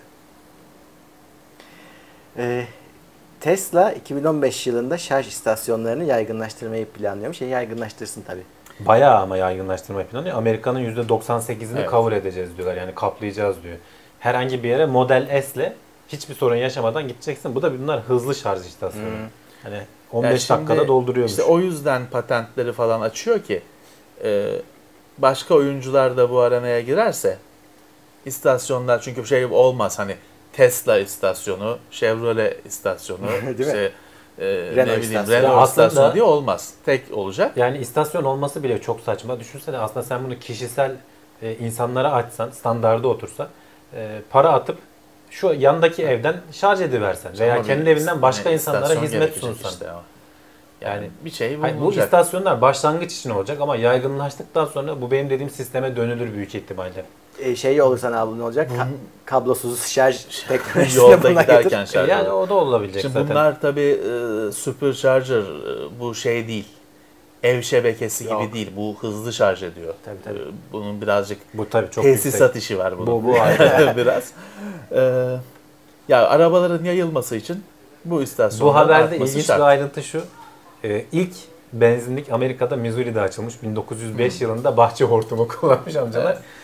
Tesla 2015 yılında şarj istasyonlarını yaygınlaştırmayı planlıyormuş. Yaygınlaştırsın tabii. Bayağı ama yaygınlaştırmayı planlıyor. Amerika'nın %98'ini cover edeceğiz diyorlar. Yani kaplayacağız diyor. Herhangi bir yere Model S'le hiçbir sorun yaşamadan gideceksin. Bunlar hızlı şarj istasyonu. Hani 15 dakikada dolduruyormuş. İşte o yüzden patentleri falan açıyor ki başka oyuncular da bu arenaya girerse istasyonlar, çünkü şey olmaz hani Tesla istasyonu, Chevrolet istasyonu, işte Renault istasyonu diye olmaz. Tek olacak. Yani istasyon olması bile çok saçma. Düşünsene, aslında sen bunu kişisel insanlara açsan, standarda otursa, para atıp şu yandaki evden şarj ediversen veya kendi evinden başka insanlara hizmet sunsan. Işte yani bir şey bulunacak. Bu istasyonlar başlangıç için olacak ama yaygınlaştıktan sonra bu benim dediğim sisteme dönülür büyük ihtimalle. Şey olursa ne olacak? Kablosuz şarj teknolojisine yolda giderken şarj. Yani o da olabilecek şimdi zaten. Bunlar tabii supercharger, bu şey değil. Ev şebekesi gibi değil. Bu hızlı şarj ediyor. Tabii. Bunun birazcık çok tesisat işi var bunun. Bu biraz. Ya arabaların yayılması için bu istasyonların Bu haberde artması ilginç şart. bir ayrıntı şu. İlk benzinlik Amerika'da Missouri'de açılmış. 1905 yılında bahçe hortumu kullanmış amcalar.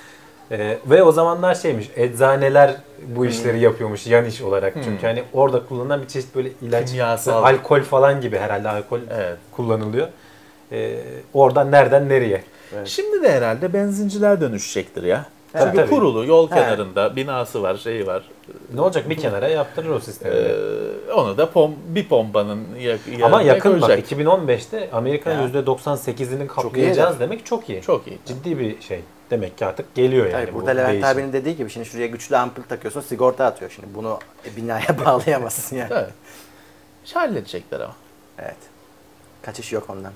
Ve o zamanlar şeymiş, eczaneler bu işleri yapıyormuş yan iş olarak. Çünkü hani orada kullanılan bir çeşit böyle ilaç, Kimyasal. alkol falan gibi herhalde alkol Evet. kullanılıyor. Oradan nereden nereye? Şimdi de herhalde benzinciler dönüşecektir ya. Tabii, Çünkü tabii. kurulu, yol kenarında, binası var, şeyi var. Ne olacak, bir kenara yaptırır o sistemi. Onu da bir pompanın Ama yakın koyacak. bak 2015'te Amerika'nın Ya. %98'ini Çok kaplayacağız iyi. demek çok iyi. Çok iyi. Ciddi bir şey. Demek ki artık geliyor yani. Tabii bu burada Levent değişim. abinin dediği gibi şimdi şuraya güçlü ampul takıyorsun, sigorta atıyor. Şimdi bunu binaya bağlayamazsın yani. Evet. Halledecekler ama. Evet. Kaçış yok ondan.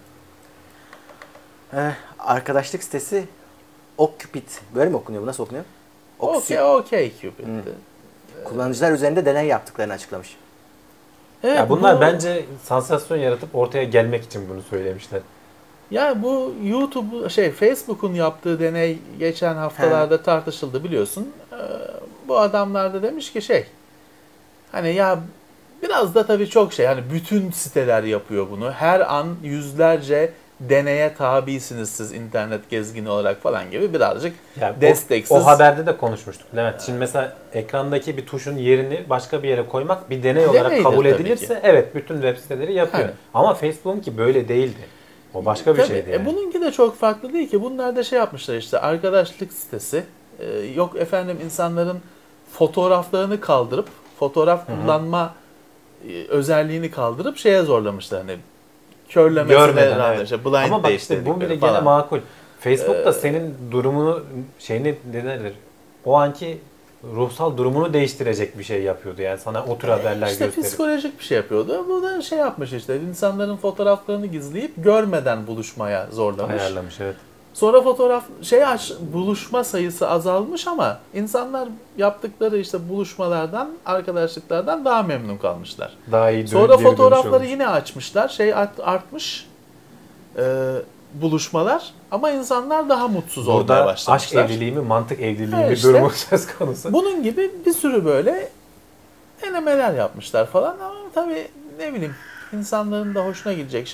Arkadaşlık sitesi OkCupid. Böyle mi okunuyor bu? Nasıl okunuyor? Okey Cupid. Kullanıcılar üzerinde deney yaptıklarını açıklamış. Evet, Ya bunlar bu- bence sansasyon yaratıp ortaya gelmek için bunu söylemişler. Ya bu Facebook'un yaptığı deney geçen haftalarda tartışıldı biliyorsun. Bu adamlar da demiş ki hani ya biraz da tabii çok hani bütün siteler yapıyor bunu. Her an yüzlerce deneye tabisiniz siz internet gezgini olarak falan gibi birazcık Yani desteksiz. o haberde de konuşmuştuk Levent. Şimdi mesela ekrandaki bir tuşun yerini başka bir yere koymak bir deney olarak Deneydir kabul tabii edilirse ki. evet bütün web siteleri yapıyor. Evet. Ama Facebook'unki böyle değildi. O başka bir Tabii, şeydi yani. bununki de çok farklı değil ki. Bunlar da yapmışlar işte arkadaşlık sitesi. Yok efendim insanların fotoğraflarını kaldırıp fotoğraf kullanma özelliğini kaldırıp zorlamışlar hani körlemesine Görmeden, rağmen evet. blind Ama bak date işte bu bile dedikleri gene falan. makul. Facebook da senin durumunu ne denir? O anki ruhsal durumunu değiştirecek bir şey yapıyordu. Yani sana o tür haberler İşte gösterip. psikolojik bir şey yapıyordu. Bu da yapmış işte insanların fotoğraflarını gizleyip görmeden buluşmaya zorlamış. Ayarlamış evet. Sonra buluşma sayısı azalmış ama insanlar yaptıkları işte buluşmalardan, arkadaşlıklardan daha memnun kalmışlar. Daha iyi Sonra geri dönüş fotoğrafları olmuş. yine açmışlar. Artmış buluşmalar ama insanlar daha mutsuz olmaya Burada aşk başlamışlar. evliliği mi, mantık evliliği mi Evet, işte. durumu söz konusu. Bunun gibi bir sürü böyle denemeler yapmışlar falan ama tabii ne bileyim insanların da hoşuna gidecek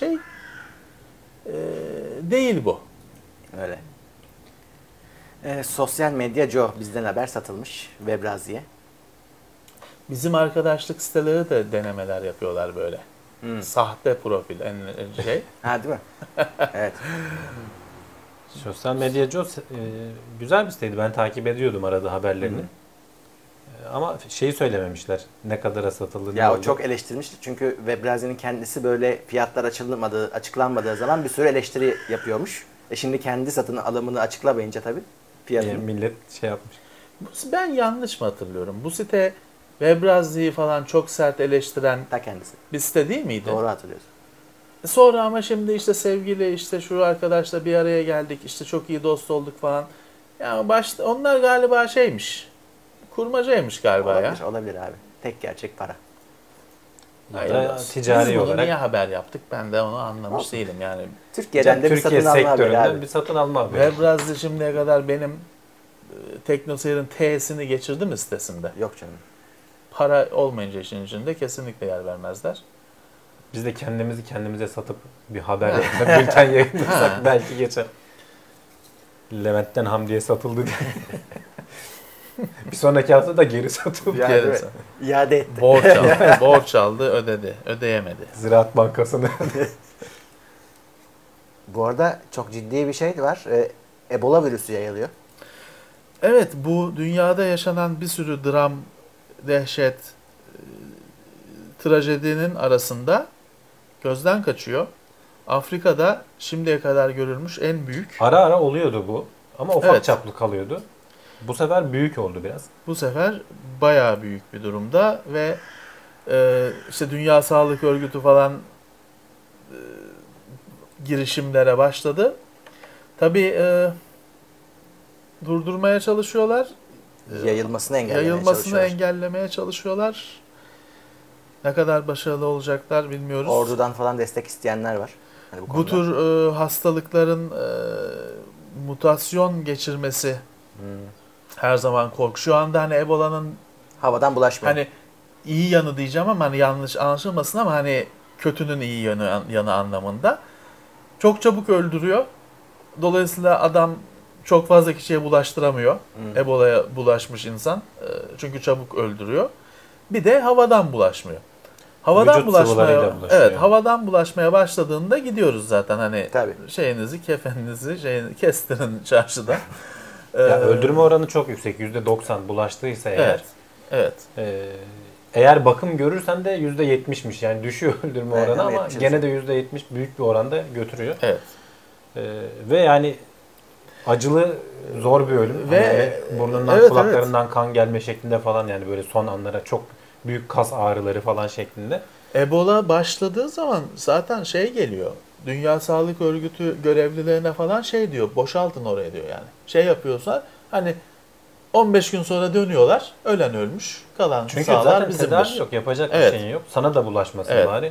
değil bu. Öyle. Sosyal medya Joe bizden haber satılmış Webrazi'ye. Bizim arkadaşlık siteleri de denemeler yapıyorlar böyle. Sahte profil Hmm. Değil mi? Evet. Sosyal medyacı güzel bir siteydi. Ben takip ediyordum arada haberlerini. Ama söylememişler. Ne kadara satıldı, Ya ne o oldu. çok eleştirmişti çünkü Webrazi'nin kendisi böyle fiyatlar açıklanmadığı zaman bir sürü eleştiri yapıyormuş. Şimdi kendi satın alımını açıklamayınca tabii fiyatını. Millet yapmış. Ben yanlış mı hatırlıyorum? Bu site Webrazi'yi falan çok sert eleştiren Ta kendisi. bir site değil miydi? Doğru hatırlıyorsun. Sonra ama şimdi işte sevgili şu arkadaşla bir araya geldik işte çok iyi dost olduk falan. Ya onlar galiba kurmacaymış galiba ya. Olabilir abi. Tek gerçek para. Ya, ticari Biz bunu olarak. niye haber yaptık? Ben de onu anlamış değilim yani. Türkiye'den de bir Türkiye satın alma haberi sektöründen abi. bir satın alma haberi. Webrazi şimdiye kadar benim TeknoSeyir'in T'sini geçirdi mi sitesinde? Yok canım. Para olmayınca işin içinde kesinlikle yer vermezler. Biz de kendimizi kendimize satıp bir haber yapsak, bülten yayınlasak belki geçer. Levent'ten Hamdi'ye satıldı diye. Bir sonraki hafta da geri satıldı. Yani Geri evet. sat. İade etti. Borç aldı, ödeyemedi. Ziraat Bankası'nı. Bu arada çok ciddi bir şey var. Ebola virüsü yayılıyor. Evet, bu dünyada yaşanan bir sürü dram, dehşet, trajedinin arasında gözden kaçıyor. Afrika'da şimdiye kadar görülmüş en büyük. Ara ara oluyordu bu. Ama ufak Evet. çaplı kalıyordu. Bu sefer büyük oldu biraz. Bu sefer bayağı büyük bir durumda ve işte Dünya Sağlık Örgütü falan girişimlere başladı. Tabii durdurmaya çalışıyorlar. Yayılmasını engellemeye çalışıyorlar. Ne kadar başarılı olacaklar bilmiyoruz. Ordudan falan destek isteyenler var. Hani bu Bu tür hastalıkların mutasyon geçirmesi her zaman korku. Şu anda hani Ebola'nın havadan bulaşmıyor. hani iyi yanı diyeceğim ama hani yanlış anlaşılmasın ama hani kötünün iyi yanı anlamında. Çok çabuk öldürüyor. Dolayısıyla adam çok fazla kişiye bulaştıramıyor. Ebola'ya bulaşmış insan. Çünkü çabuk öldürüyor. Bir de havadan bulaşmıyor. Havadan Vücut bulaşmaya, sıvılarıyla bulaşıyor. evet, havadan bulaşmaya başladığında gidiyoruz zaten hani Tabii. şeyinizi, kefeninizi kestirin çarşıda. Ya öldürme oranı çok yüksek. %90 bulaştıysa eğer. Evet. Evet. Eğer bakım görürsen de %70'miş. Yani düşüyor öldürme Evet, oranı ama ama 70. gene de %70 büyük bir oranda götürüyor. Evet. Ve yani acılı, zor bir ölüm. Ve Hani burnundan, evet, kulaklarından kan gelme şeklinde falan, yani böyle son anlara çok büyük kas ağrıları falan şeklinde. Ebola başladığı zaman zaten şey geliyor. Dünya Sağlık Örgütü görevlilerine falan şey diyor. Boşaltın oraya diyor yani. Şey yapıyorsa hani 15 gün sonra dönüyorlar. Ölen ölmüş. Kalan Çünkü sağlar zaten bizimdir. tedavi yok. Yapacak Evet. bir şeyin yok. Sana da bulaşmasın Evet. bari.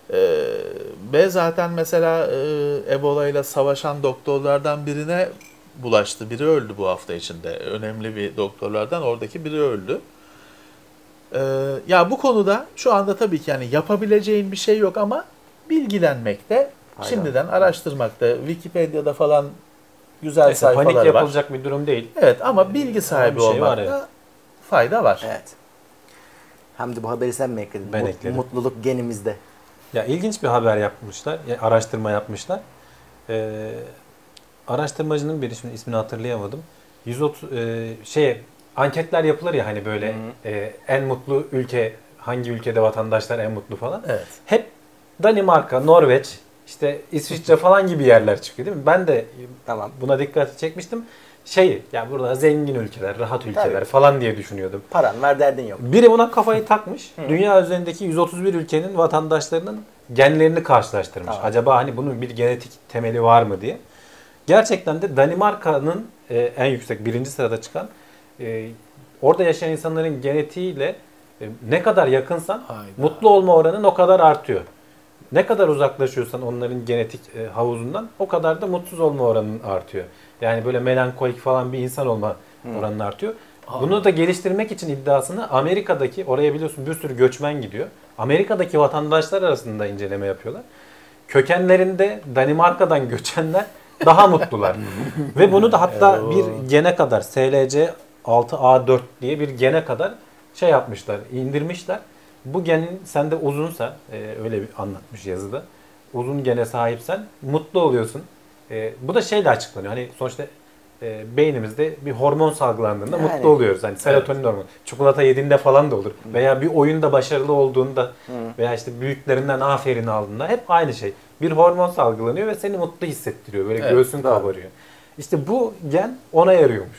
Ve zaten mesela Ebola ile savaşan doktorlardan birine bulaştı. Biri öldü bu hafta içinde. Önemli bir doktorlardan oradaki biri öldü. Ya bu konuda şu anda tabii ki yani yapabileceğin bir şey yok ama bilgilenmekte, şimdiden araştırmakta, Wikipedia'da falan güzel Neyse, sayfalar panik var. yapılacak bir durum değil. Evet ama bilgi sahibi bir şey var, olmakta fayda var. Evet. Hamdi bu haberi sen mi ekledin? Ben ekledim. Mutluluk genimizde. Ya ilginç bir haber yapmışlar, araştırma yapmışlar. Araştırmacının biri, şimdi ismini hatırlayamadım. 130 anketler yapılır ya hani böyle en mutlu ülke, hangi ülkede vatandaşlar en mutlu falan. Evet. Hep Danimarka, Norveç, işte İsviçre falan gibi yerler çıkıyor değil mi? Ben de Tamam. buna dikkat çekmiştim. Ya burada zengin ülkeler, rahat ülkeler Tabii. falan diye düşünüyordum. Paran var, derdin yok. Biri buna kafayı takmış. Dünya üzerindeki 131 ülkenin vatandaşlarının genlerini karşılaştırmış. Tamam. Acaba hani bunun bir genetik temeli var mı diye. Gerçekten de Danimarka'nın en yüksek, birinci sırada çıkan, orada yaşayan insanların genetiğiyle ne kadar yakınsan Hayda. mutlu olma oranın o kadar artıyor. Ne kadar uzaklaşıyorsan onların genetik havuzundan o kadar da mutsuz olma oranın artıyor. Yani böyle melankolik falan bir insan olma oranın artıyor. Bunu da geliştirmek için iddiasını Amerika'daki, oraya biliyorsun bir sürü göçmen gidiyor. Amerika'daki vatandaşlar arasında inceleme yapıyorlar. Kökenlerinde Danimarka'dan göçenler daha mutlular. Ve bunu da hatta bir gene kadar, SLC6A4 diye bir gene kadar şey yapmışlar, indirmişler. Bu genin sende uzunsa, öyle bir anlatmış yazıda, uzun gene sahipsen mutlu oluyorsun. Bu da şeyle açıklanıyor. Hani sonuçta beynimizde bir hormon salgılandığında Yani. mutlu oluyoruz. Hani serotonin hormonu. Çikolata yediğinde falan da olur. Veya bir oyunda başarılı olduğunda veya işte büyüklerinden aferin aldığında hep aynı şey. Bir hormon salgılanıyor ve seni mutlu hissettiriyor. Böyle göğsün kabarıyor. İşte bu gen ona yarıyormuş.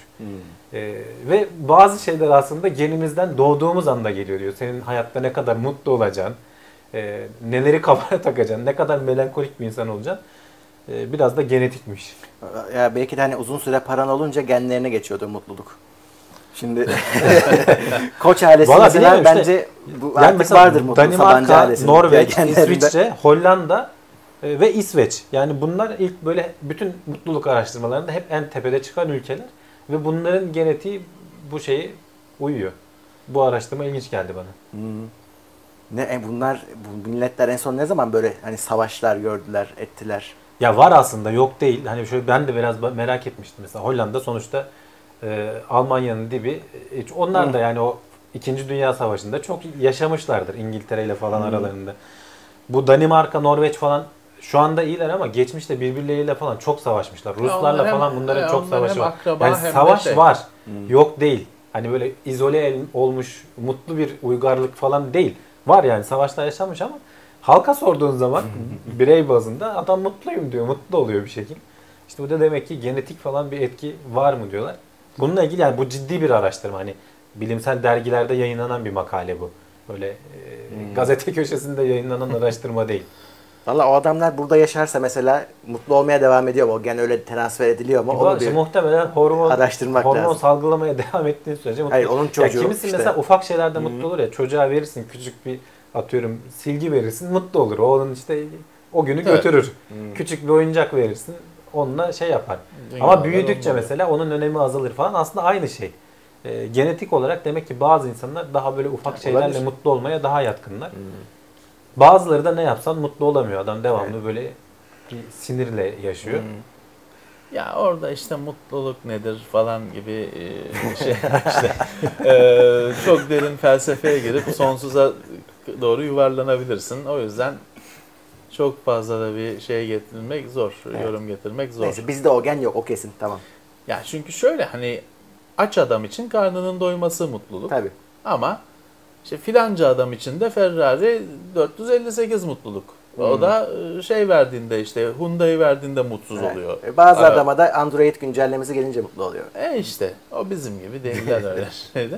Ve bazı şeyler aslında genimizden doğduğumuz anda geliyor diyor. Senin hayatta ne kadar mutlu olacaksın, neleri kafaya takacaksın, ne kadar melankolik bir insan olacaksın. Biraz da genetikmiş. Ya belki de hani uzun süre paran olunca genlerine geçiyordur mutluluk. Şimdi Koç ailesi Vallahi mesela bilemiyorum bence bu Yani artık mesela vardır mutluluk Sabancı Danimarka, ailesinin Norveç, genlerinde. İsviçre, Hollanda ve İsveç. Yani bunlar ilk böyle bütün mutluluk araştırmalarında hep en tepede çıkan ülkeler. Ve bunların genetiği bu şeye uyuyor. Bu araştırma ilginç geldi bana. Bunlar, bu milletler en son ne zaman böyle hani savaşlar gördüler, ettiler? Ya var aslında, yok değil. Hani şöyle ben de biraz merak etmiştim. Mesela Hollanda sonuçta Almanya'nın dibi. Onlar da yani o 2. Dünya Savaşı'nda çok yaşamışlardır İngiltere ile falan aralarında. Bu Danimarka, Norveç falan şu anda iyiler ama geçmişte birbirleriyle falan çok savaşmışlar. Ruslarla onlar hem- falan bunların çok onlar savaşı hem var. akraba Yani hem de savaş şey. var. Yok değil. Hani böyle izole olmuş mutlu bir uygarlık falan değil. Var yani, savaşlar yaşamış ama halka sorduğun zaman birey bazında adam mutluyum diyor. Mutlu oluyor bir şekilde. İşte bu da demek ki genetik falan bir etki var mı diyorlar. Bununla ilgili yani bu ciddi bir araştırma. Hani bilimsel dergilerde yayınlanan bir makale bu. Böyle gazete köşesinde yayınlanan araştırma değil. Valla o adamlar burada yaşarsa mesela mutlu olmaya devam ediyor mu? O gen öyle transfer ediliyor mu? Onu bir Muhtemelen araştırmak hormon lazım. salgılamaya devam ettiğin sürece mutlu. Hayır, onun çocuğu kimisi işte. mesela ufak şeylerde mutlu olur ya. Çocuğa verirsin küçük bir, atıyorum silgi verirsin, mutlu olur. O onun işte o günü götürür. Küçük bir oyuncak verirsin, onunla şey yapar. Ama büyüdükçe mesela onun önemi azalır falan. Aslında aynı şey. Genetik olarak demek ki bazı insanlar daha böyle ufak şeylerle Olabilir. mutlu olmaya daha yatkınlar. Bazıları da ne yapsan mutlu olamıyor. Adam devamlı böyle bir sinirle yaşıyor. Ya orada işte mutluluk nedir falan gibi şey işte çok derin felsefeye girip sonsuza doğru yuvarlanabilirsin. O yüzden çok fazla da bir şey getirmek zor, yorum getirmek zor. Neyse bizde o gen yok, o kesin, tamam. Ya çünkü şöyle hani aç adam için karnının doyması mutluluk. Tabii. Ama işte filanca adam için de Ferrari 458 mutluluk. O da şey verdiğinde işte Hyundai verdiğinde mutsuz oluyor. Bazı adama da Android güncellemesi gelince mutlu oluyor. İşte o bizim gibi değiller öyle şeyde.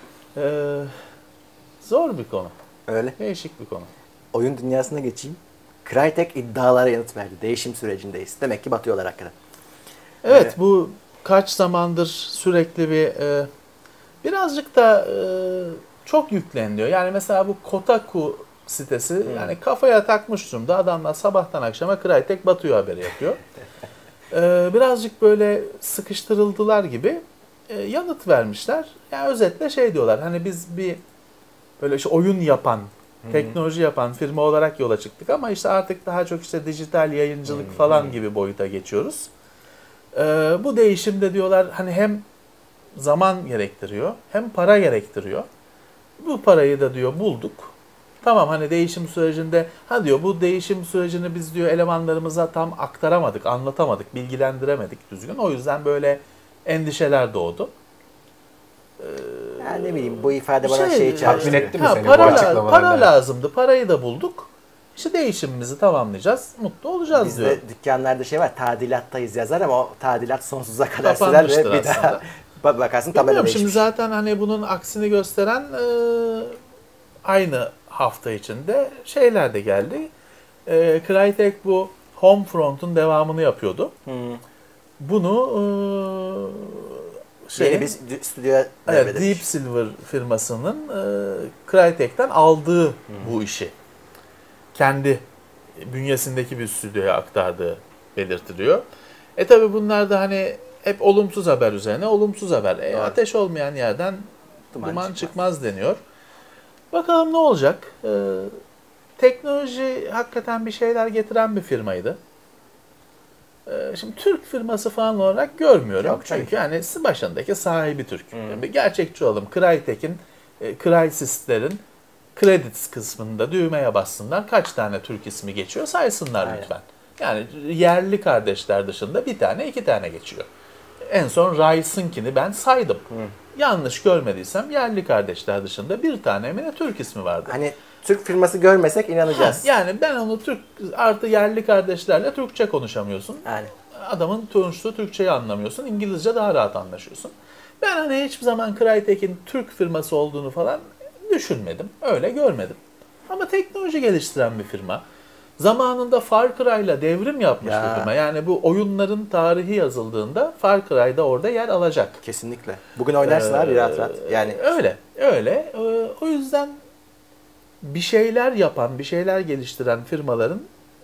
Zor bir konu. Öyle. Değişik bir konu. Oyun dünyasına geçeyim. Crytek iddialara yanıt verdi. Değişim sürecindeyiz. Demek ki batıyorlar hakikaten. Evet, bu kaç zamandır sürekli bir birazcık da çok yükleniliyor. Yani mesela bu Kotaku sitesi yani kafaya takmış durumda. Adamlar sabahtan akşama Crytek batıyor haberi yapıyor. Birazcık böyle sıkıştırıldılar gibi yanıt vermişler. Yani özetle şey diyorlar. Hani biz bir böyle işte oyun yapan, teknoloji yapan firma olarak yola çıktık ama işte artık daha çok işte dijital yayıncılık falan gibi boyuta geçiyoruz. Bu değişimde diyorlar hani hem zaman gerektiriyor hem para gerektiriyor. Bu parayı da diyor bulduk. Tamam hani değişim sürecinde diyor bu değişim sürecini biz diyor elemanlarımıza tam aktaramadık, anlatamadık, bilgilendiremedik düzgün. O yüzden böyle endişeler doğdu. Yani ne bileyim bu ifade bana şey çağrıştırıyor. Tatmin etti mi seni bu para açıklamalarla? lazımdı. Parayı da bulduk. İşte değişimimizi tamamlayacağız. Mutlu olacağız Bizde diyor. dükkanlarda şey var, tadilattayız yazar ama o tadilat sonsuza kadar sürer Kapanmıştır ve bir daha bakarsın tabela Bilmiyorum değişmiş. şimdi zaten hani bunun aksini gösteren aynı hafta içinde şeyler de geldi. Crytek bu Homefront'un devamını yapıyordu. Bunu Yeni bir stüdyoya devredilmiş. Deep Silver firmasının Crytek'ten aldığı bu işi kendi bünyesindeki bir stüdyoya aktardığı belirtiliyor. Tabi bunlar da hani hep olumsuz haber üzerine olumsuz haber. Ateş olmayan yerden duman çıkmaz deniyor. Bakalım ne olacak? Teknoloji hakikaten bir şeyler getiren bir firmaydı. Şimdi Türk firması falan olarak görmüyorum. Yok, çünkü yani başındaki sahibi Türk. Yani gerçekçi olalım. Crytek'in, Crysis'lerin credits kısmında düğmeye bassınlar. Kaç tane Türk ismi geçiyor saysınlar lütfen. Yani yerli kardeşler dışında bir tane iki tane geçiyor. En son Rice'ınkini ben saydım. Yanlış görmediysem yerli kardeşler dışında bir tane mi ne Türk ismi vardı. Hani Türk firması görmesek inanacağız. Yani ben onu Türk artı yerli kardeşlerle Türkçe konuşamıyorsun. Yani. Adamın konuştuğu Türkçeyi anlamıyorsun. İngilizce daha rahat anlaşıyorsun. Ben hani hiçbir zaman Crytek'in Türk firması olduğunu falan düşünmedim. Öyle görmedim. Ama teknoloji geliştiren bir firma. Zamanında Far Cry'la devrim yapmış bir firma. Yani bu oyunların tarihi yazıldığında Far Cry'da orada yer alacak. Kesinlikle. Bugün oynarsın abi rahat rahat. Yani Öyle. O yüzden bir şeyler yapan, bir şeyler geliştiren firmaların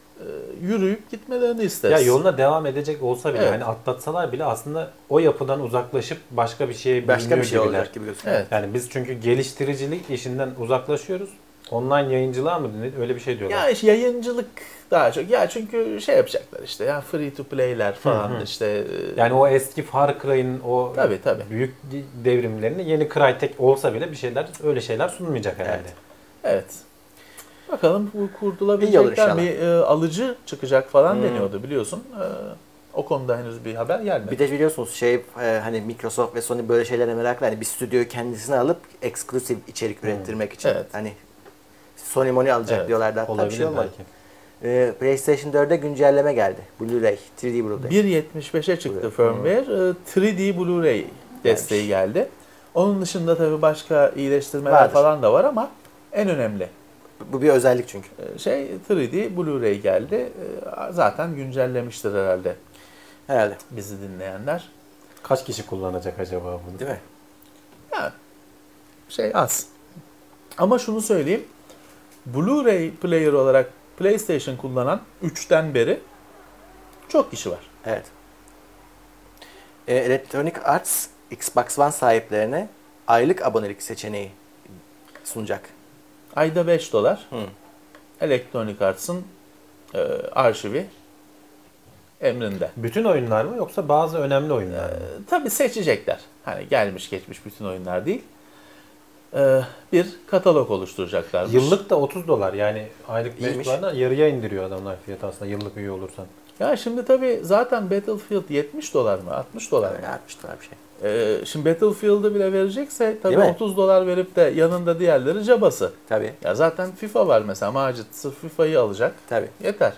yürüyüp gitmelerini isteriz. Ya yoluna devam edecek olsa bile hani atlatsalar bile aslında o yapıdan uzaklaşıp başka bir şeye bürünüyor olacak gibi gözüküyor. Evet. Yani biz çünkü geliştiricilik işinden uzaklaşıyoruz. Online yayıncılığa mı öyle bir şey diyorlar. Ya işte yayıncılık daha çok. Ya çünkü şey yapacaklar işte ya free to play'ler falan işte. Yani o eski Far Cry'ın o tabii. büyük devrimlerini yeni Crytek olsa bile öyle şeyler sunmayacak herhalde. Evet. Bakalım bu kurdulabilecekler bir alıcı çıkacak falan deniyordu biliyorsun. O konuda henüz bir haber gelmedi. Bir de biliyorsunuz hani Microsoft ve Sony böyle şeylere meraklı. Hani bir stüdyoyu kendisine alıp eksklusif içerik ürettirmek için. Evet. Hani Sony Money alacak diyorlardı hatta Olabilir bir şey olmadı. belki. PlayStation 4'e güncelleme geldi. Blu-ray, 3D Blu-ray. 1.75'e çıktı firmware. 3D Blu-ray desteği geldi. Onun dışında tabii başka iyileştirmeler falan da var ama en önemli Bu bir özellik çünkü. 3D Blu-ray geldi. Zaten güncellemiştir herhalde. Herhalde. Bizi dinleyenler. Kaç kişi kullanacak acaba bunu? Değil mi? Ya, az. Ama şunu söyleyeyim. Blu-ray player olarak PlayStation kullanan 3'ten beri çok kişi var. Evet. Electronic Arts Xbox One sahiplerine aylık abonelik seçeneği sunacak. Ayda $5. Electronic Arts'ın arşivi emrinde. Bütün oyunlar mı yoksa bazı önemli oyunlar mı? Tabii seçecekler. Hani gelmiş geçmiş bütün oyunlar değil. Bir katalog oluşturacaklarmış. Yıllık da $30 yani aylık İyiymiş. mevzularına yarıya indiriyor adamlar fiyatı aslında yıllık üye olursan. Ya şimdi tabii zaten Battlefield $70 mı? $60 mı? Yani yapmışlar bir şey. Şimdi Battlefield'ı bile verecekse tabii Değil mi? $30 verip de yanında diğerleri cabası. Tabii. Ya zaten FIFA var mesela. Macit sırf FIFA'yı alacak. Tabii. Yeter.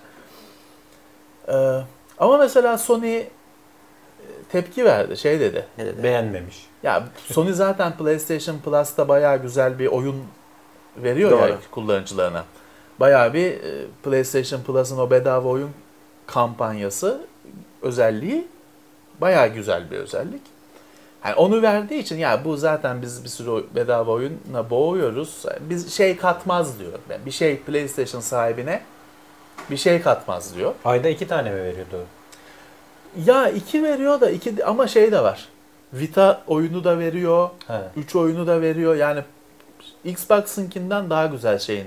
Ama mesela Sony tepki verdi. Şey dedi. Ne dedi? Beğenmemiş. Ya Sony zaten PlayStation Plus'ta bayağı güzel bir oyun veriyor Doğru. ya kullanıcılarına. Bayağı bir PlayStation Plus'ın o bedava oyun kampanyası özelliği bayağı güzel bir özellik. Yani onu verdiği için ya bu zaten biz bir sürü bedava oyunla boğuyoruz. Biz şey katmaz diyor. Yani bir şey PlayStation sahibine bir şey katmaz diyor. Ayda 2 tane mi veriyordu? Ya 2 veriyor da 2 ama şey de var. Vita oyunu da veriyor. He. 3 oyunu da veriyor. Yani Xbox'ınkinden daha güzel şeyin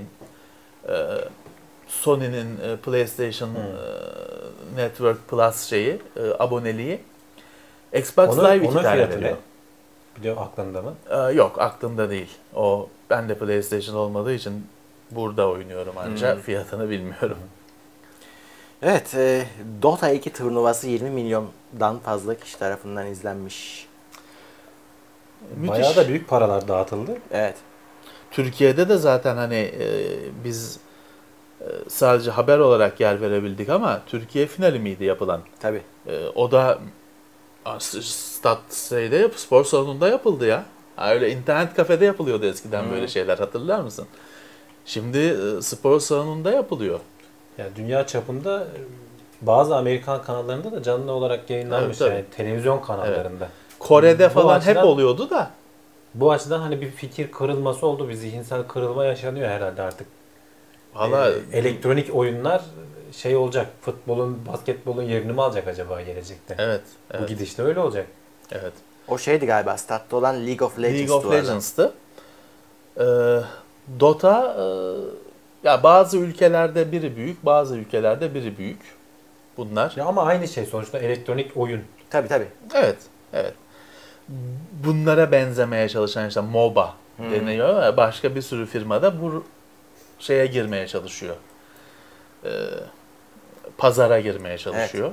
Sony'nin PlayStation Network Plus şeyi, aboneliği. Xbox Live 2 tane fiyatı veriyor. ne? Biliyor aklında mı? Yok aklımda değil. O ben de PlayStation olmadığı için burada oynuyorum ancak fiyatını bilmiyorum. Evet, Dota 2 turnuvası 20 milyondan fazla kişi tarafından izlenmiş. Müthiş. Bayağı da büyük paralar dağıtıldı. Evet. Türkiye'de de zaten hani biz sadece haber olarak yer verebildik ama Türkiye finali miydi yapılan? Tabii. O da spor salonunda yapıldı ya. Öyle internet kafede yapılıyordu eskiden böyle şeyler, hatırlar mısın? Şimdi spor salonunda yapılıyor. Yani dünya çapında bazı Amerikan kanallarında da canlı olarak yayınlanmış Tabii. yani televizyon kanallarında. Kore'de Bu falan hep açıdan- oluyordu da. Bu açıdan hani bir fikir kırılması oldu. Bir zihinsel kırılma yaşanıyor herhalde artık. Valla Elektronik oyunlar şey olacak. Futbolun, basketbolun yerini mi alacak acaba gelecekte? evet, Bu evet, gidişle öyle olacak. evet. O şeydi galiba, statta olan League of Legends. League of Legends'tı. Dota ya bazı ülkelerde biri büyük, bazı ülkelerde biri büyük. Bunlar. Ya ama aynı şey sonuçta elektronik oyun. Tabii tabii. Evet, evet. Bunlara benzemeye çalışan işte MOBA deniyor. Ve başka bir sürü firmada bu şeye girmeye çalışıyor. Pazara girmeye çalışıyor.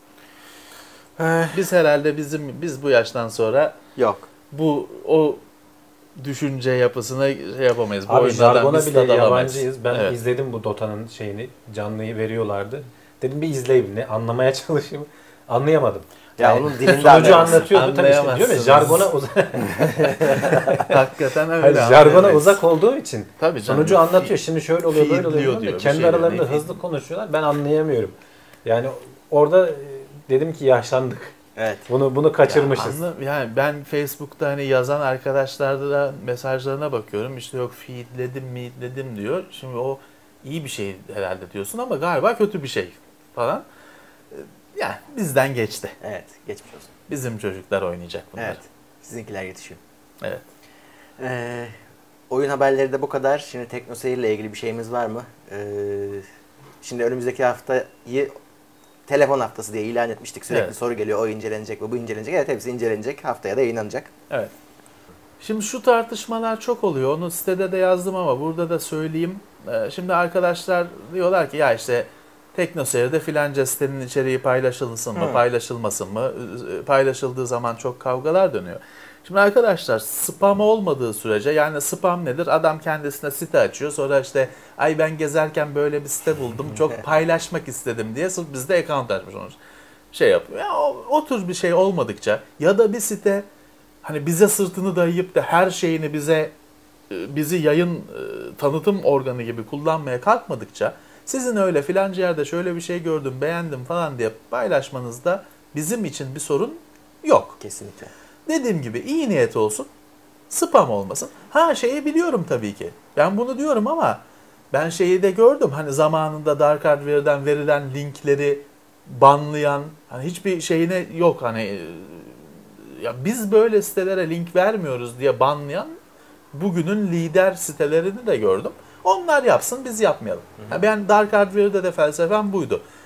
Biz herhalde biz bu yaştan sonra Yok. o düşünce yapısına şey yapamayız. Bu Abi oyunlardan jargona biz bile tad alamayız. yabancıyız. Ben Evet. izledim bu Dota'nın şeyini. Canlıyı veriyorlardı. Dedim bir izleyeyim ne anlamaya çalışayım. Anlayamadım. Ya Yani onun dilinde sunucu anlayamazsın. anlatıyordu tabii işte diyor ya Anlayamazsınız. jargona uzak. Hakikaten öyle. Hayır, jargona anlayamayız. uzak olduğu için Tabii canım. sunucu anlatıyor. Şimdi şöyle oluyor böyle Feedliyor oluyor. diyor, bir Kendi şey diyor. aralarında Ne hızlı konuşuyorlar. Ben anlayamıyorum. Yani orada dedim ki yaşlandık. Evet. Bunu kaçırmışız. Yani ben Facebook'ta hani yazan arkadaşlarda da mesajlarına bakıyorum. İşte yok feedledim diyor. Şimdi o iyi bir şey herhalde diyorsun ama galiba kötü bir şey falan. Yani bizden geçti. Evet. Geçmiş olsun. Bizim çocuklar oynayacak bunları. Evet. Sizinkiler yetişiyor. Evet. Oyun haberleri de bu kadar. Şimdi TeknoSeyir ile ilgili bir şeyimiz var mı? Şimdi önümüzdeki haftayı telefon haftası diye ilan etmiştik. Sürekli Evet. soru geliyor. O incelenecek mi? Bu incelenecek. Evet, hepsi incelenecek. Haftaya da yayınlanacak. Evet. Şimdi şu tartışmalar çok oluyor. Onu sitede de yazdım ama burada da söyleyeyim. Şimdi arkadaşlar diyorlar ki ya işte TeknoSeyir'de filanca sitenin içeriği paylaşılsın mı, paylaşılmasın mı? Paylaşıldığı zaman çok kavgalar dönüyor. Şimdi arkadaşlar spam olmadığı sürece, yani spam nedir? Adam kendisine site açıyor. Sonra işte ay ben gezerken böyle bir site buldum. Çok paylaşmak istedim diye sırf bizde account açmış onu. Şey yapıyor. Ya, o tür bir şey olmadıkça ya da bir site hani bize sırtını dayayıp da her şeyini bizi yayın tanıtım organı gibi kullanmaya kalkmadıkça sizin öyle filanca yerde şöyle bir şey gördüm, beğendim falan diye paylaşmanızda bizim için bir sorun yok. Kesinlikle. Dediğim gibi iyi niyet olsun, spam olmasın. Ha şeyi biliyorum tabii ki. Ben bunu diyorum ama ben şeyi de gördüm. Hani zamanında Dark Hardware'den verilen linkleri banlayan, hani hiçbir şeyine yok hani ya biz böyle sitelere link vermiyoruz diye banlayan bugünün lider sitelerini de gördüm. Onlar yapsın, biz yapmayalım. Yani ben Dark Hardware'de de felsefem buydu.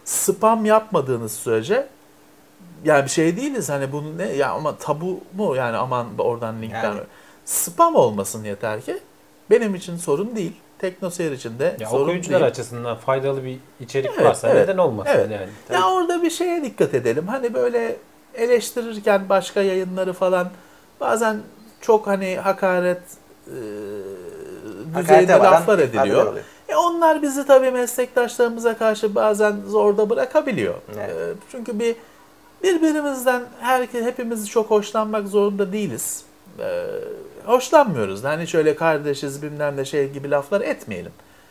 spam yapmadığınız sürece yani bir şey değiliz hani bunu ne ya ama tabu mu yani aman oradan linkler Yani. spam olmasın yeter ki benim için sorun değil. Teknoseyir için de Ya sorun okuyucular değil. açısından faydalı bir içerik Evet, varsa evet, neden olmasın evet. yani. Ya orada bir şeye dikkat edelim. Hani böyle eleştirirken başka yayınları falan bazen çok hani hakaret düzeyinde Hakarete varan laflar ifadeler ediliyor. oluyor. Onlar bizi tabii meslektaşlarımıza karşı bazen zorda bırakabiliyor. Evet. Çünkü birbirimizden hepimiz çok hoşlanmak zorunda değiliz. Hoşlanmıyoruz. Hani şöyle kardeşiz bilmem ne şey gibi laflar etmeyelim.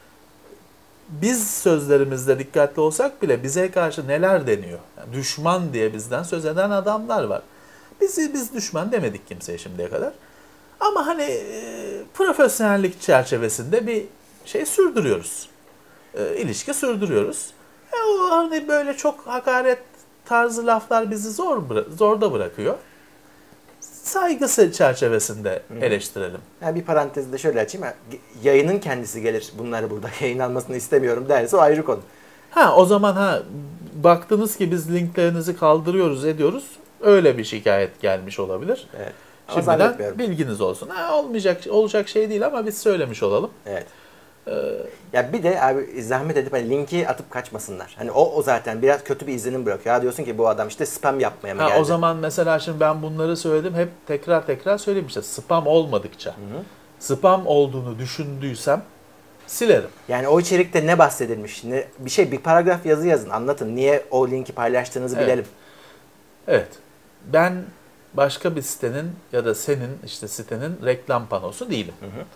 Biz sözlerimizde dikkatli olsak bile bize karşı neler deniyor? Yani düşman diye bizden söz eden adamlar var. Biz düşman demedik kimseye şimdiye kadar. Ama hani profesyonellik çerçevesinde bir şey sürdürüyoruz. İlişki sürdürüyoruz. O hani böyle çok hakaret tarzı laflar bizi zorda bırakıyor. Saygısı çerçevesinde eleştirelim. Yani bir parantezi de şöyle açayım. Yayının kendisi gelir bunları burada yayınlanmasını istemiyorum derse o ayrı konu. O zaman baktınız ki biz linklerinizi kaldırıyoruz ediyoruz. Öyle bir şikayet gelmiş olabilir. Evet. Ama Şimdiden zannetmiyorum. bilginiz olsun. Olacak şey değil ama biz söylemiş olalım. Evet. Ya bir de abi zahmet edip hani linki atıp kaçmasınlar. Hani o zaten biraz kötü bir izlenim bırakıyor. Ya diyorsun ki bu adam işte spam yapmaya mı geldi? O zaman mesela şimdi ben bunları söyledim. Hep tekrar söyleyeyim işte spam olmadıkça. Spam olduğunu düşündüysem silerim. Yani o içerikte ne bahsedilmiş? Bir paragraf yazı yazın. Anlatın. Niye o linki paylaştığınızı Evet. bilelim. Evet. Ben başka bir sitenin ya da senin işte sitenin reklam panosu değilim.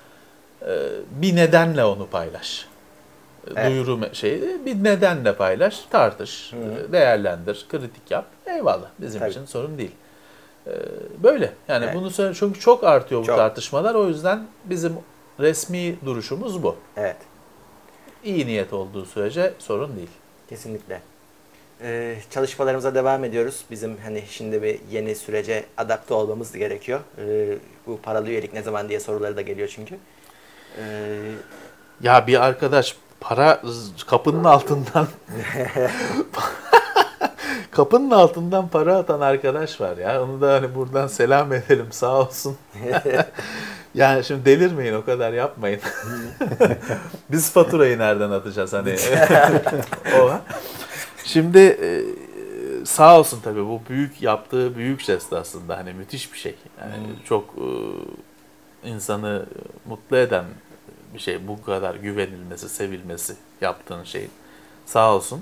Bir nedenle onu paylaş. Evet. Duyuru bir nedenle paylaş, tartış, değerlendir, kritik yap. Eyvallah. Bizim Tabii. için sorun değil. Böyle. Yani Evet. bunu söyle çünkü çok artıyor bu Çok. tartışmalar. O yüzden bizim resmi duruşumuz bu. Evet. İyi niyet olduğu sürece sorun değil. Kesinlikle. Çalışmalarımıza devam ediyoruz. Bizim hani şimdi bir yeni sürece adapte olmamız gerekiyor. Bu paralı üyelik ne zaman diye soruları da geliyor çünkü. Ya bir arkadaş kapının altından kapının altından para atan arkadaş var ya. Onu da hani buradan selam edelim sağ olsun. Yani şimdi delirmeyin o kadar yapmayın. Biz faturayı nereden atacağız hani? O. Şimdi sağ olsun tabii bu yaptığı büyük jest aslında hani müthiş bir şey. Yani çok insanı mutlu eden bir şey bu kadar güvenilmesi, sevilmesi yaptığın şey. Sağ olsun.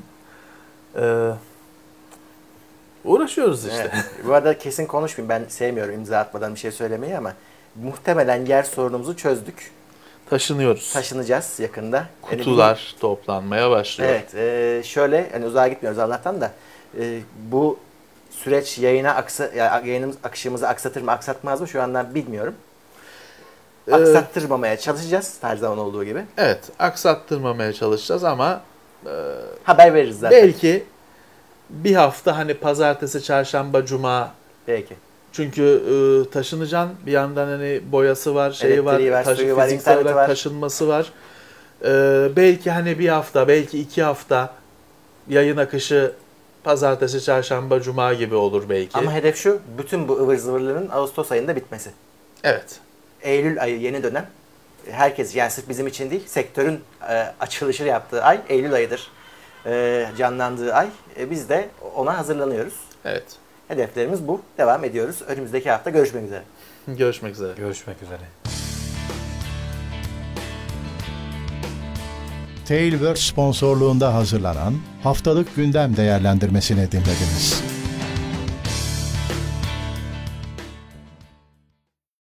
Uğraşıyoruz işte. Evet. Bu arada kesin konuşmayayım. Ben sevmiyorum imza atmadan bir şey söylemeyi ama muhtemelen yer sorunumuzu çözdük. Taşınıyoruz. Taşınacağız yakında. Kutular toplanmaya başlıyor. Evet. Şöyle hani uzağa gitmiyoruz Allah'tan da bu süreç yayın akışımızı aksatır mı aksatmaz mı şu andan bilmiyorum. Aksattırmamaya çalışacağız her zaman olduğu gibi. Evet, aksattırmamaya çalışacağız ama haber veririz zaten. belki bir hafta hani pazartesi, çarşamba, cuma. Belki. Çünkü taşınacaksın bir yandan hani boyası var, şeyi var, Elektriği var, suyu var, fiziksel interneti olarak var. taşınması var. Belki hani bir hafta, belki 2 hafta yayın akışı pazartesi, çarşamba, cuma gibi olur belki. Ama hedef şu, bütün bu ıvır zıvırların Ağustos ayında bitmesi. Evet. Eylül ayı yeni dönem. Herkes yani sırf bizim için değil, sektörün açılışı yaptığı ay Eylül ayıdır. Canlandığı ay. Biz de ona hazırlanıyoruz. Evet. Hedeflerimiz bu. Devam ediyoruz. Önümüzdeki hafta görüşmek üzere. Görüşmek üzere. Görüşmek üzere. Tailwords sponsorluğunda hazırlanan Haftalık Gündem Değerlendirmesini dinlediniz.